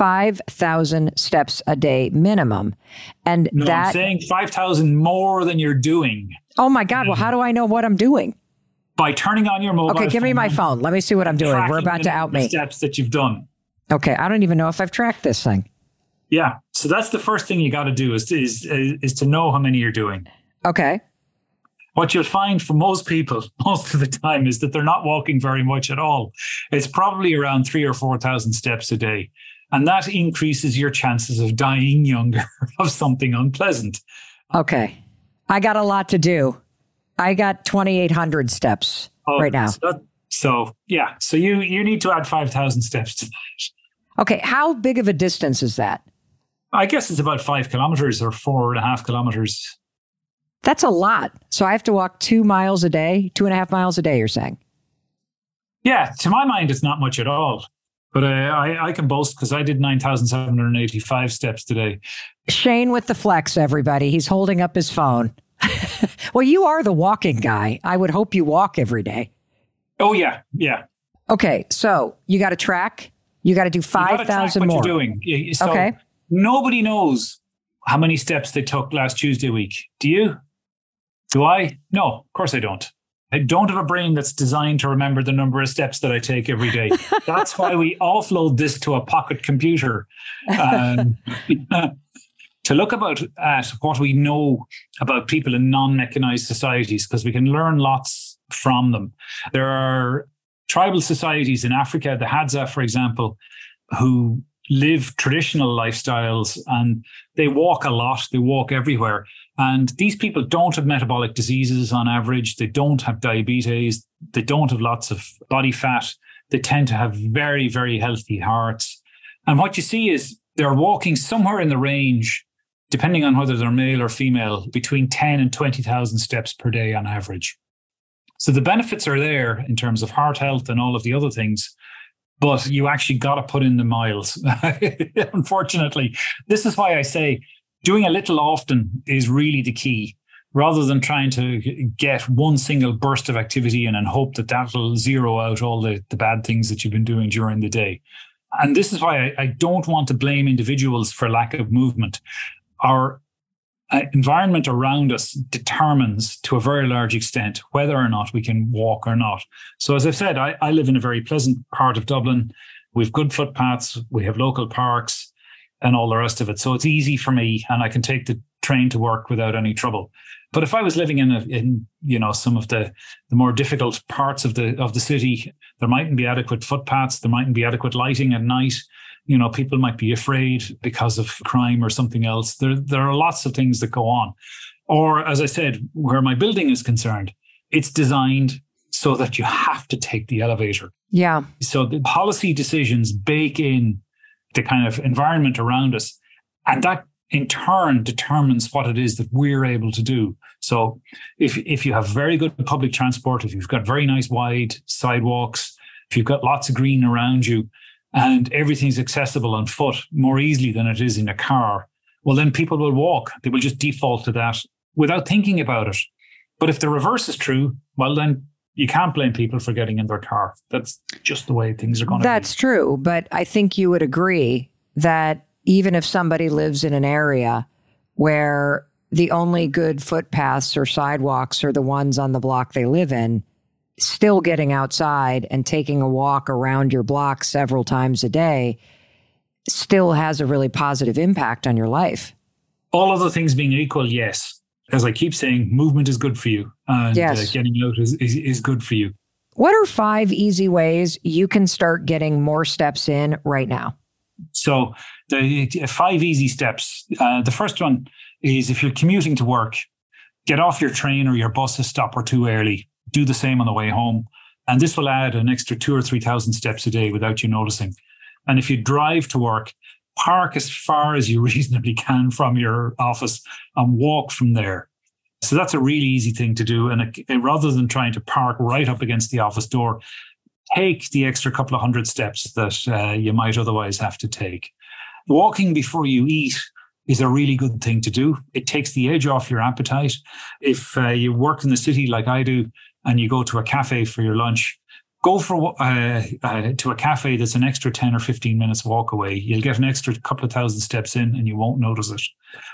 5,000 steps a day minimum. And no, I'm saying 5,000 more than you're doing. Oh my God. Well, how do I know what I'm doing? By turning on your mobile phone. Okay, give me my phone. Let me see what I'm doing. We're about to out me. Steps that you've done. Okay, I don't even know if I've tracked this thing. Yeah, so that's the first thing you got to do is to know how many you're doing. Okay. What you'll find for most people, most of the time, is that they're not walking very much at all. It's probably around 3,000 or 4,000 steps a day. And that increases your chances of dying younger of something unpleasant. Okay. I got a lot to do. I got 2,800 steps right now. So you need to add 5,000 steps to that. Okay. How big of a distance is that? I guess it's about 5 kilometers or 4.5 kilometers. That's a lot. So I have to walk 2 miles a day, 2.5 miles a day, you're saying? Yeah, to my mind, it's not much at all. But I can boast because I did 9,785 steps today. Shane with the flex, everybody. He's holding up his phone. Well, you are the walking guy. I would hope you walk every day. Oh, yeah. Yeah. Okay. So you got to track. You got to do 5,000 more. What you're doing. So okay. Nobody knows how many steps they took last Tuesday week. Do you? Do I? No, of course I don't. I don't have a brain that's designed to remember the number of steps that I take every day. That's why we offload this to a pocket computer to look at what we know about people in non-mechanized societies, because we can learn lots from them. There are tribal societies in Africa, the Hadza, for example, who live traditional lifestyles and they walk a lot. They walk everywhere. And these people don't have metabolic diseases on average. They don't have diabetes. They don't have lots of body fat. They tend to have very, very healthy hearts. And what you see is they're walking somewhere in the range, depending on whether they're male or female, between 10 and 20,000 steps per day on average. So the benefits are there in terms of heart health and all of the other things, but you actually got to put in the miles. Unfortunately, this is why I say doing a little often is really the key, rather than trying to get one single burst of activity in and hope that that'll zero out all the bad things that you've been doing during the day. And this is why I don't want to blame individuals for lack of movement. Our environment around us determines to a very large extent whether or not we can walk or not. So as I've said, I live in a very pleasant part of Dublin. We've good footpaths, we have local parks and all the rest of it. So it's easy for me and I can take the train to work without any trouble. But if I was living in some of the more difficult parts of the city, there mightn't be adequate footpaths, there mightn't be adequate lighting at night. People might be afraid because of crime or something else. There are lots of things that go on. Or, as I said, where my building is concerned, it's designed so that you have to take the elevator. Yeah. So the policy decisions bake in the kind of environment around us. And that in turn determines what it is that we're able to do. So if you have very good public transport, if you've got very nice wide sidewalks, if you've got lots of green around you, and everything's accessible on foot more easily than it is in a car, well, then people will walk. They will just default to that without thinking about it. But if the reverse is true, well, then you can't blame people for getting in their car. That's just the way things are going to be. That's true. But I think you would agree that even if somebody lives in an area where the only good footpaths or sidewalks are the ones on the block they live in, still getting outside and taking a walk around your block several times a day still has a really positive impact on your life. All other things being equal, yes. As I keep saying, movement is good for you. And yes. Getting out is good for you. What are 5 easy ways you can start getting more steps in right now? So the 5 easy steps. The first one is if you're commuting to work, get off your train or your bus a stop or two early. Do the same on the way home. And this will add an extra 2,000 or 3,000 steps a day without you noticing. And if you drive to work, park as far as you reasonably can from your office and walk from there. So that's a really easy thing to do. And rather than trying to park right up against the office door, take the extra couple of 100 steps that you might otherwise have to take. Walking before you eat is a really good thing to do. It takes the edge off your appetite. If you work in the city like I do and you go to a cafe for your lunch, go to a cafe that's an extra 10 or 15 minutes walk away. You'll get an extra couple of thousand steps in and you won't notice it.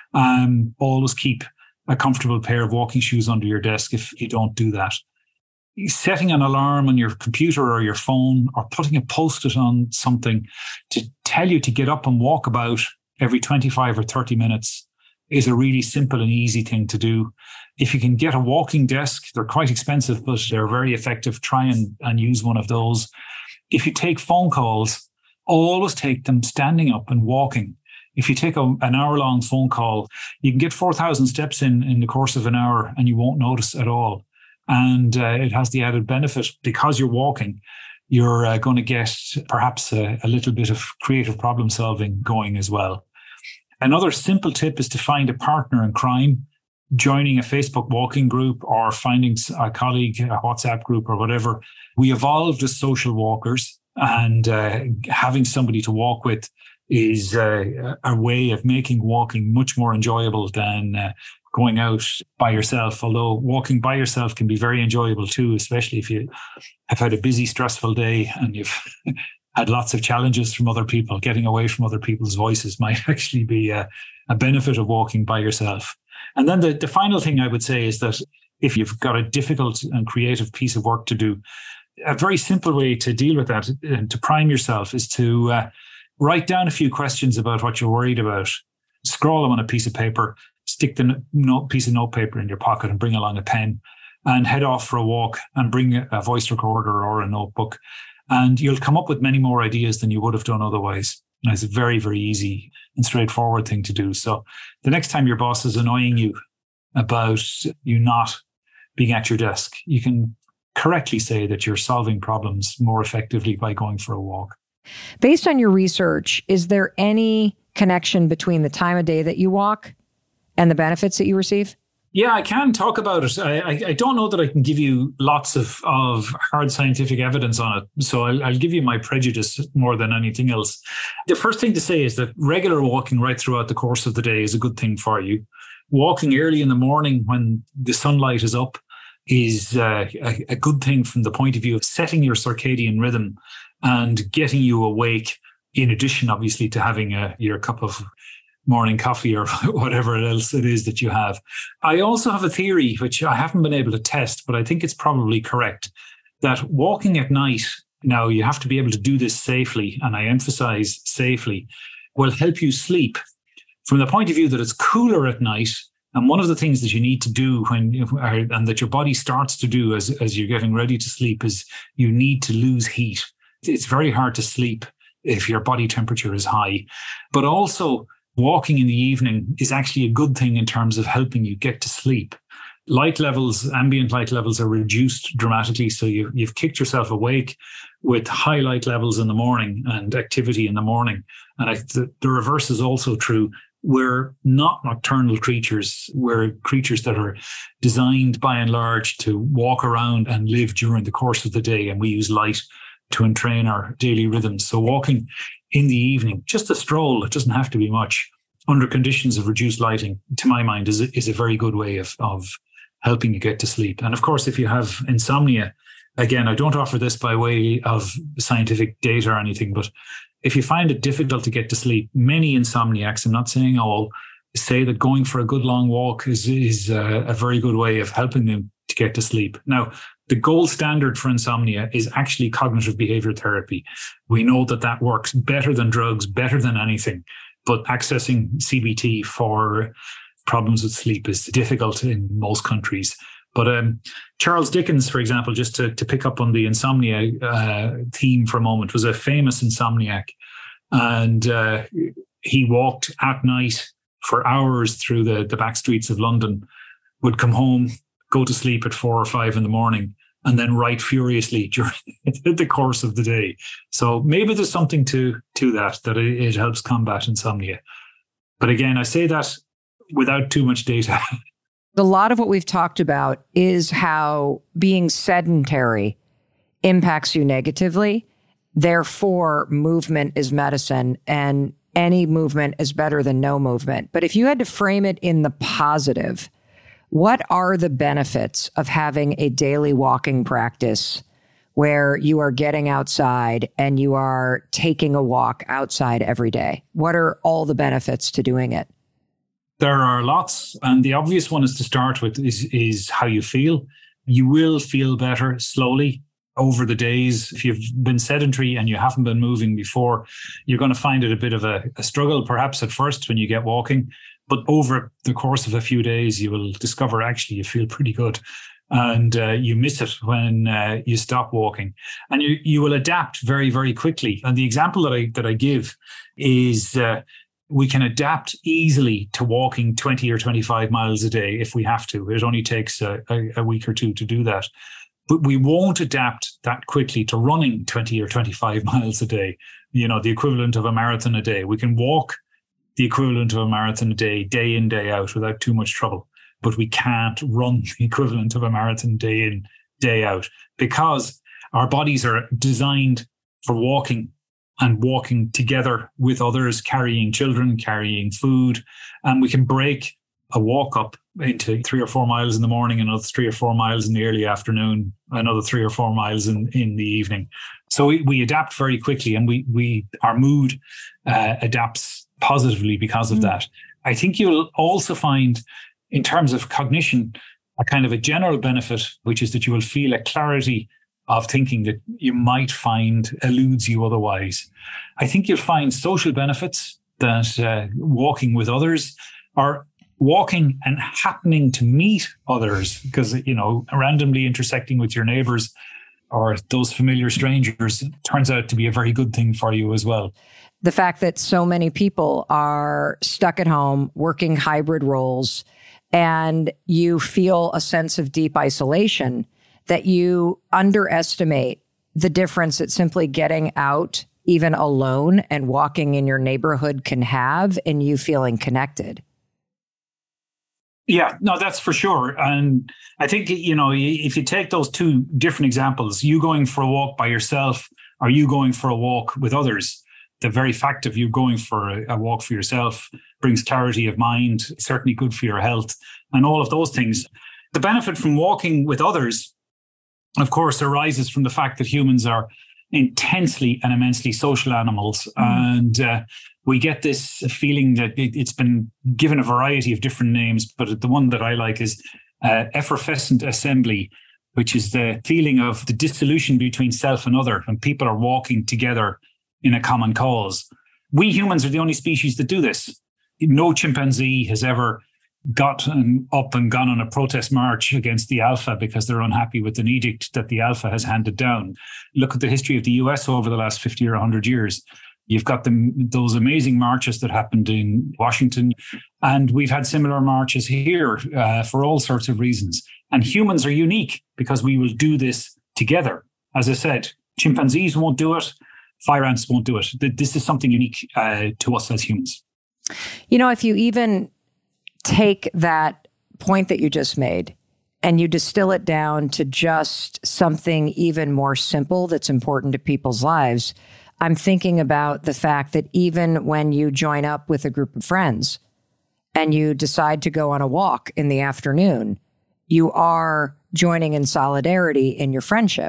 Always keep a comfortable pair of walking shoes under your desk if you don't do that. Setting an alarm on your computer or your phone or putting a Post-it on something to tell you to get up and walk about every 25 or 30 minutes is a really simple and easy thing to do. If you can get a walking desk, they're quite expensive, but they're very effective. Try and use one of those. If you take phone calls, always take them standing up and walking. If you take an hour-long phone call, you can get 4,000 steps in the course of an hour and you won't notice at all. And it has the added benefit, because you're walking, you're going to get perhaps a little bit of creative problem solving going as well. Another simple tip is to find a partner in crime, joining a Facebook walking group or finding a colleague, a WhatsApp group or whatever. We evolved as social walkers, and having somebody to walk with is a way of making walking much more enjoyable than going out by yourself, although walking by yourself can be very enjoyable too, especially if you have had a busy, stressful day and you've had lots of challenges from other people. Getting away from other people's voices might actually be a benefit of walking by yourself. And then the final thing I would say is that if you've got a difficult and creative piece of work to do, a very simple way to deal with that and to prime yourself is to write down a few questions about what you're worried about, scroll them on a piece of paper, stick the piece of notepaper in your pocket and bring along a pen and head off for a walk and bring a voice recorder or a notebook. And you'll come up with many more ideas than you would have done otherwise. And it's a very, very easy and straightforward thing to do. So the next time your boss is annoying you about you not being at your desk, you can correctly say that you're solving problems more effectively by going for a walk. Based on your research, is there any connection between the time of day that you walk and the benefits that you receive? Yeah, I can talk about it. I don't know that I can give you lots of hard scientific evidence on it. So I'll give you my prejudice more than anything else. The first thing to say is that regular walking right throughout the course of the day is a good thing for you. Walking early in the morning when the sunlight is up is a good thing from the point of view of setting your circadian rhythm and getting you awake, in addition, obviously, to having your cup of morning coffee or whatever else it is that you have. I also have a theory, which I haven't been able to test, but I think it's probably correct, that walking at night, now you have to be able to do this safely, and I emphasize safely, will help you sleep from the point of view that it's cooler at night. And one of the things that you need to do and that your body starts to do as you're getting ready to sleep is you need to lose heat. It's very hard to sleep if your body temperature is high, but also walking in the evening is actually a good thing in terms of helping you get to sleep. Light levels, ambient light levels are reduced dramatically. So you've kicked yourself awake with high light levels in the morning and activity in the morning. And the reverse is also true. We're not nocturnal creatures. We're creatures that are designed by and large to walk around and live during the course of the day. And we use light to entrain our daily rhythms. So walking in the evening, just a stroll, it doesn't have to be much, under conditions of reduced lighting, to my mind, is a very good way of helping you get to sleep. And of course, if you have insomnia, again, I don't offer this by way of scientific data or anything, but if you find it difficult to get to sleep, many insomniacs, I'm not saying all, say that going for a good long walk is a very good way of helping them to get to sleep. Now, the gold standard for insomnia is actually cognitive behavior therapy. We know that works better than drugs, better than anything. But accessing CBT for problems with sleep is difficult in most countries. But Charles Dickens, for example, just to pick up on the insomnia theme for a moment, was a famous insomniac. And he walked at night for hours through the back streets of London, would come home, go to sleep at 4 or 5 in the morning, and then write furiously during the course of the day. So maybe there's something to that it helps combat insomnia. But again, I say that without too much data. A lot of what we've talked about is how being sedentary impacts you negatively. Therefore, movement is medicine, and any movement is better than no movement. But if you had to frame it in the positive, what are the benefits of having a daily walking practice where you are getting outside and you are taking a walk outside every day? What are all the benefits to doing it? There are lots. And the obvious one is to start with is how you feel. You will feel better slowly over the days. If you've been sedentary and you haven't been moving before, you're going to find it a bit of a struggle, perhaps at first when you get walking. But over the course of a few days, you will discover actually you feel pretty good. And you miss it when you stop walking. And you will adapt very, very quickly. And the example that I give is we can adapt easily to walking 20 or 25 miles a day if we have to. It only takes a week or two to do that. But we won't adapt that quickly to running 20 or 25 miles a day, the equivalent of a marathon a day. We can walk the equivalent of a marathon a day in, day out, without too much trouble. But we can't run the equivalent of a marathon day in, day out, because our bodies are designed for walking and walking together with others, carrying children, carrying food. And we can break a walk up into 3 or 4 miles in the morning, another 3 or 4 miles in the early afternoon, another 3 or 4 miles in the evening. So we adapt very quickly, and our mood adapts positively because of that. I think you'll also find, in terms of cognition, a kind of a general benefit, which is that you will feel a clarity of thinking that you might find eludes you otherwise. I think you'll find social benefits that walking with others, or walking and happening to meet others, because, randomly intersecting with your neighbors or those familiar strangers turns out to be a very good thing for you as well. The fact that so many people are stuck at home working hybrid roles, and you feel a sense of deep isolation, that you underestimate the difference that simply getting out, even alone, and walking in your neighborhood can have in you feeling connected. Yeah, no, that's for sure. And I think, if you take those two different examples, you going for a walk by yourself or you going for a walk with others, the very fact of you going for a walk for yourself brings clarity of mind, certainly good for your health, and all of those things. The benefit from walking with others, of course, arises from the fact that humans are intensely and immensely social animals. And we get this feeling that it's been given a variety of different names, but the one that I like is effervescent assembly, which is the feeling of the dissolution between self and other, and people are walking together in a common cause. We humans are the only species that do this. No chimpanzee has ever got up and gone on a protest march against the alpha because they're unhappy with an edict that the alpha has handed down. Look at the history of the US over the last 50 or 100 years. You've got those amazing marches that happened in Washington, and we've had similar marches here for all sorts of reasons. And humans are unique because we will do this together. As I said, chimpanzees won't do it. Fire ants won't do it. This is something unique to us as humans. You know, if you even take that point that you just made and you distill it down to just something even more simple that's important to people's lives, I'm thinking about the fact that even when you join up with a group of friends and you decide to go on a walk in the afternoon, you are joining in solidarity in your friendship.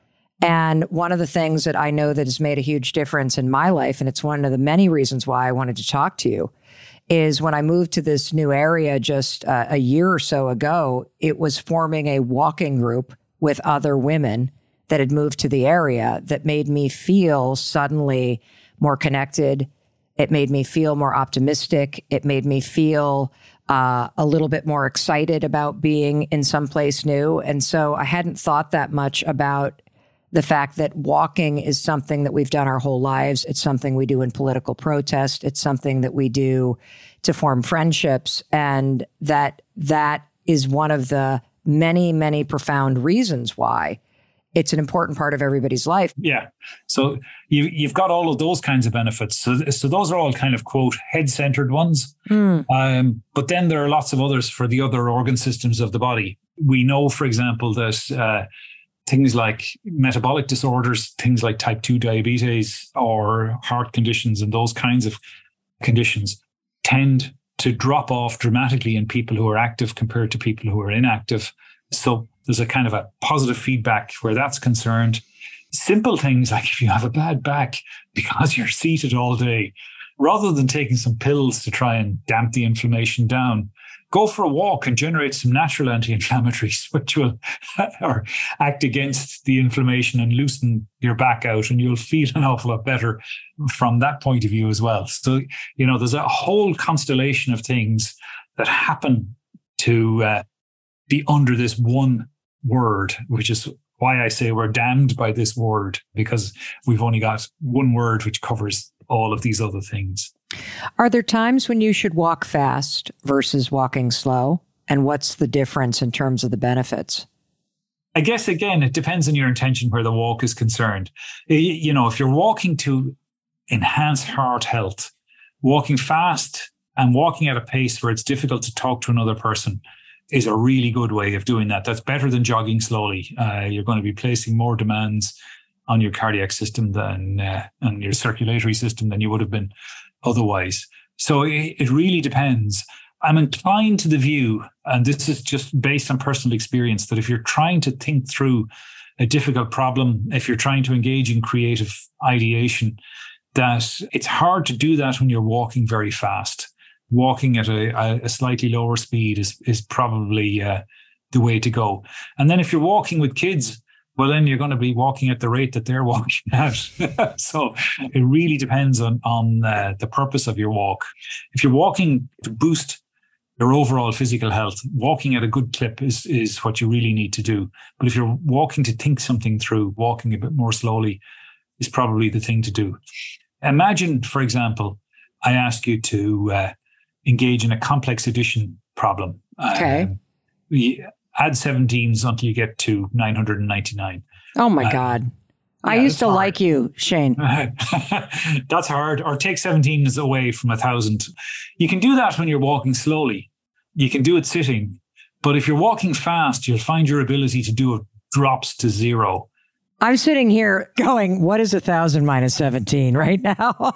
And one of the things that I know that has made a huge difference in my life, and it's one of the many reasons why I wanted to talk to you, is when I moved to this new area just a year or so ago, it was forming a walking group with other women that had moved to the area that made me feel suddenly more connected. It made me feel more optimistic. It made me feel a little bit more excited about being in someplace new. And so I hadn't thought that much about the fact that walking is something that we've done our whole lives. It's something we do in political protest. It's something that we do to form friendships. And that is one of the many, many profound reasons why it's an important part of everybody's life. Yeah. So you've got all of those kinds of benefits. So those are all kind of, quote, head-centered ones. But then there are lots of others for the other organ systems of the body. We know, for example, that things like metabolic disorders, things like type 2 diabetes or heart conditions and those kinds of conditions tend to drop off dramatically in people who are active compared to people who are inactive. So there's a kind of a positive feedback where that's concerned. Simple things like if you have a bad back because you're seated all day, rather than taking some pills to try and damp the inflammation down, go for a walk and generate some natural anti-inflammatories, which will or act against the inflammation and loosen your back out, and you'll feel an awful lot better from that point of view as well. So, there's a whole constellation of things that happen to be under this one word, which is why I say we're damned by this word, because we've only got one word which covers all of these other things. Are there times when you should walk fast versus walking slow? And what's the difference in terms of the benefits? I guess, again, it depends on your intention where the walk is concerned. If you're walking to enhance heart health, walking fast and walking at a pace where it's difficult to talk to another person is a really good way of doing that. That's better than jogging slowly. You're going to be placing more demands on your cardiac system than and your circulatory system than you would have been otherwise. So it really depends. I'm inclined to the view, and this is just based on personal experience, that if you're trying to think through a difficult problem, if you're trying to engage in creative ideation, that it's hard to do that when you're walking very fast. Walking at a slightly lower speed is probably the way to go. And then if you're walking with kids, well, then you're going to be walking at the rate that they're walking at. So it really depends on the purpose of your walk. If you're walking to boost your overall physical health, walking at a good clip is what you really need to do. But if you're walking to think something through, walking a bit more slowly is probably the thing to do. Imagine, for example, I ask you to engage in a complex addition problem. Okay. Add 17s until you get to 999. Oh my God. Yeah, I used to like you, Shane. That's hard. Or take 17s away from 1,000. You can do that when you're walking slowly. You can do it sitting. But if you're walking fast, you'll find your ability to do it drops to zero. I'm sitting here going, what is 1,000 minus 17 right now?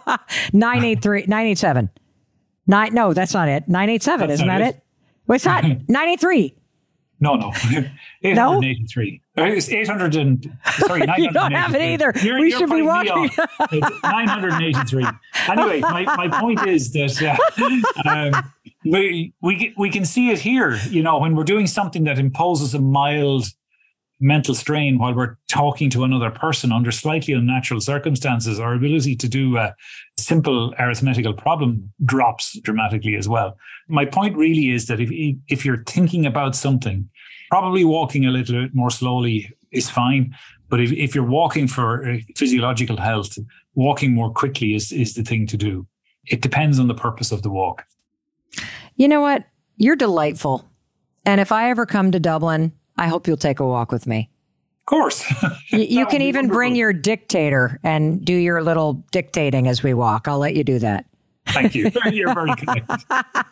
987. No, that's not it. 987, isn't that it? Well, it's not. 983. No. 883. It's 800 and, sorry, 983. You don't have it either. We should be walking. It's 983. Anyway, my point is that we can see it here, when we're doing something that imposes a mild mental strain while we're talking to another person under slightly unnatural circumstances, our ability to do a simple arithmetical problem drops dramatically as well. My point really is that if you're thinking about something, probably walking a little bit more slowly is fine. But if you're walking for physiological health, walking more quickly is the thing to do. It depends on the purpose of the walk. You know what? You're delightful. And if I ever come to Dublin, I hope you'll take a walk with me. Of course. You can even bring your dictator and do your little dictating as we walk. I'll let you do that. Thank you. You're very kind.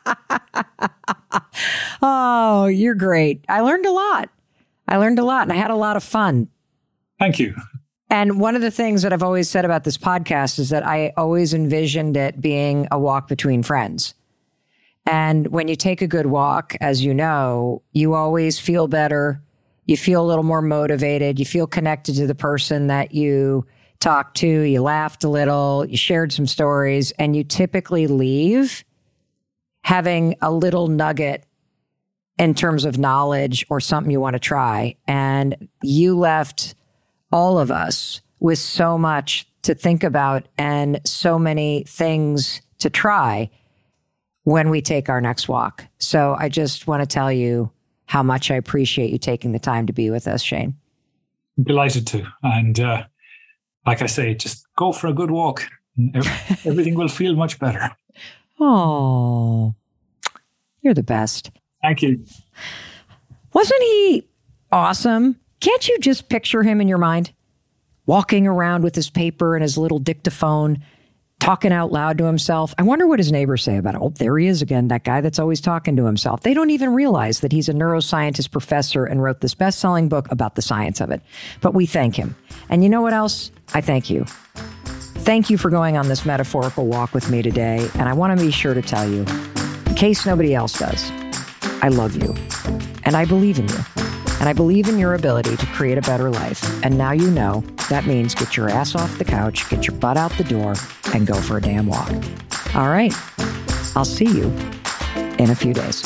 Oh, you're great. I learned a lot. And I had a lot of fun. Thank you. And one of the things that I've always said about this podcast is that I always envisioned it being a walk between friends. And when you take a good walk, as you know, you always feel better. You feel a little more motivated. You feel connected to the person that you talked to. You laughed a little. You shared some stories. And you typically leave having a little nugget in terms of knowledge or something you want to try. And you left all of us with so much to think about and so many things to try when we take our next walk. So I just want to tell you how much I appreciate you taking the time to be with us, Shane. Delighted to. And like I say, just go for a good walk. Everything will feel much better. Oh, you're the best. Thank you. Wasn't he awesome? Can't you just picture him in your mind? Walking around with his paper and his little dictaphone, talking out loud to himself. I wonder what his neighbors say about it. Oh, there he is again, that guy that's always talking to himself. They don't even realize that he's a neuroscientist professor and wrote this best-selling book about the science of it. But we thank him. And you know what else? I thank you. Thank you for going on this metaphorical walk with me today. And I want to be sure to tell you, in case nobody else does, I love you. And I believe in you. And I believe in your ability to create a better life. And now you know that means get your ass off the couch, get your butt out the door, and go for a damn walk. All right. I'll see you in a few days.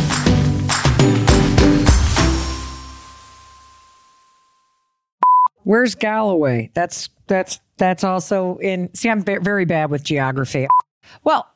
Where's Galloway? That's also in... See, I'm very bad with geography. Well,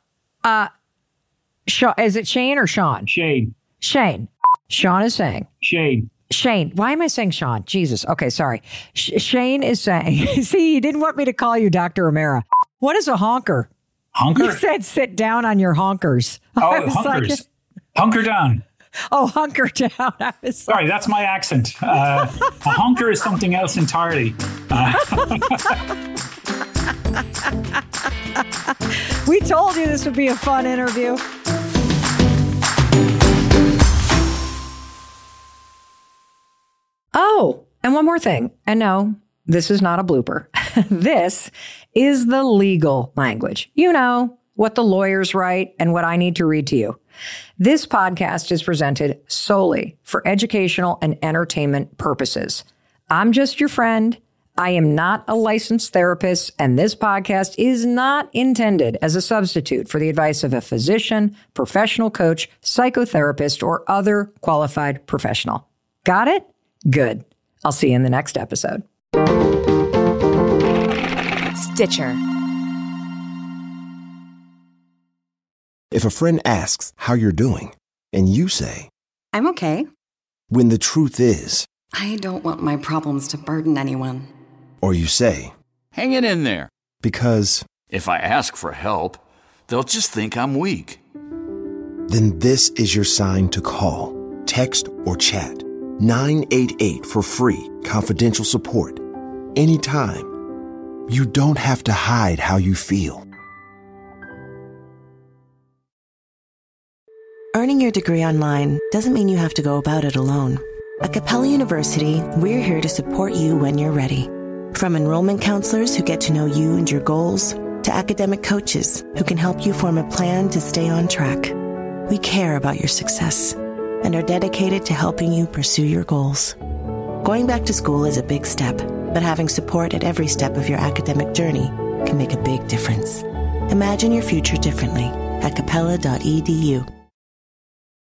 is it Shane or Sean? Shane. Shane. Sean is saying. Shane. Why am I saying Sean? Jesus. Okay, sorry. Shane is saying, see, you didn't want me to call you Dr. O'Mara. What is a honker? Honker? You said sit down on your honkers. Oh, honkers. Like, hunker down. Oh, hunker down. Sorry, that's my accent. A honker is something else entirely. We told you this would be a fun interview. Oh, and one more thing. And no, this is not a blooper. This is the legal language. You know, what the lawyers write and what I need to read to you. This podcast is presented solely for educational and entertainment purposes. I'm just your friend. I am not a licensed therapist, and this podcast is not intended as a substitute for the advice of a physician, professional coach, psychotherapist, or other qualified professional. Got it? Good. I'll see you in the next episode. Stitcher. If a friend asks how you're doing, and you say, I'm okay. When the truth is, I don't want my problems to burden anyone. Or you say, hang it in there. Because if I ask for help, they'll just think I'm weak. Then this is your sign to call, text, or chat 988 for free, confidential support. Anytime. You don't have to hide how you feel. Earning your degree online doesn't mean you have to go about it alone. At Capella University, we're here to support you when you're ready. From enrollment counselors who get to know you and your goals, to academic coaches who can help you form a plan to stay on track. We care about your success and are dedicated to helping you pursue your goals. Going back to school is a big step, but having support at every step of your academic journey can make a big difference. Imagine your future differently at capella.edu.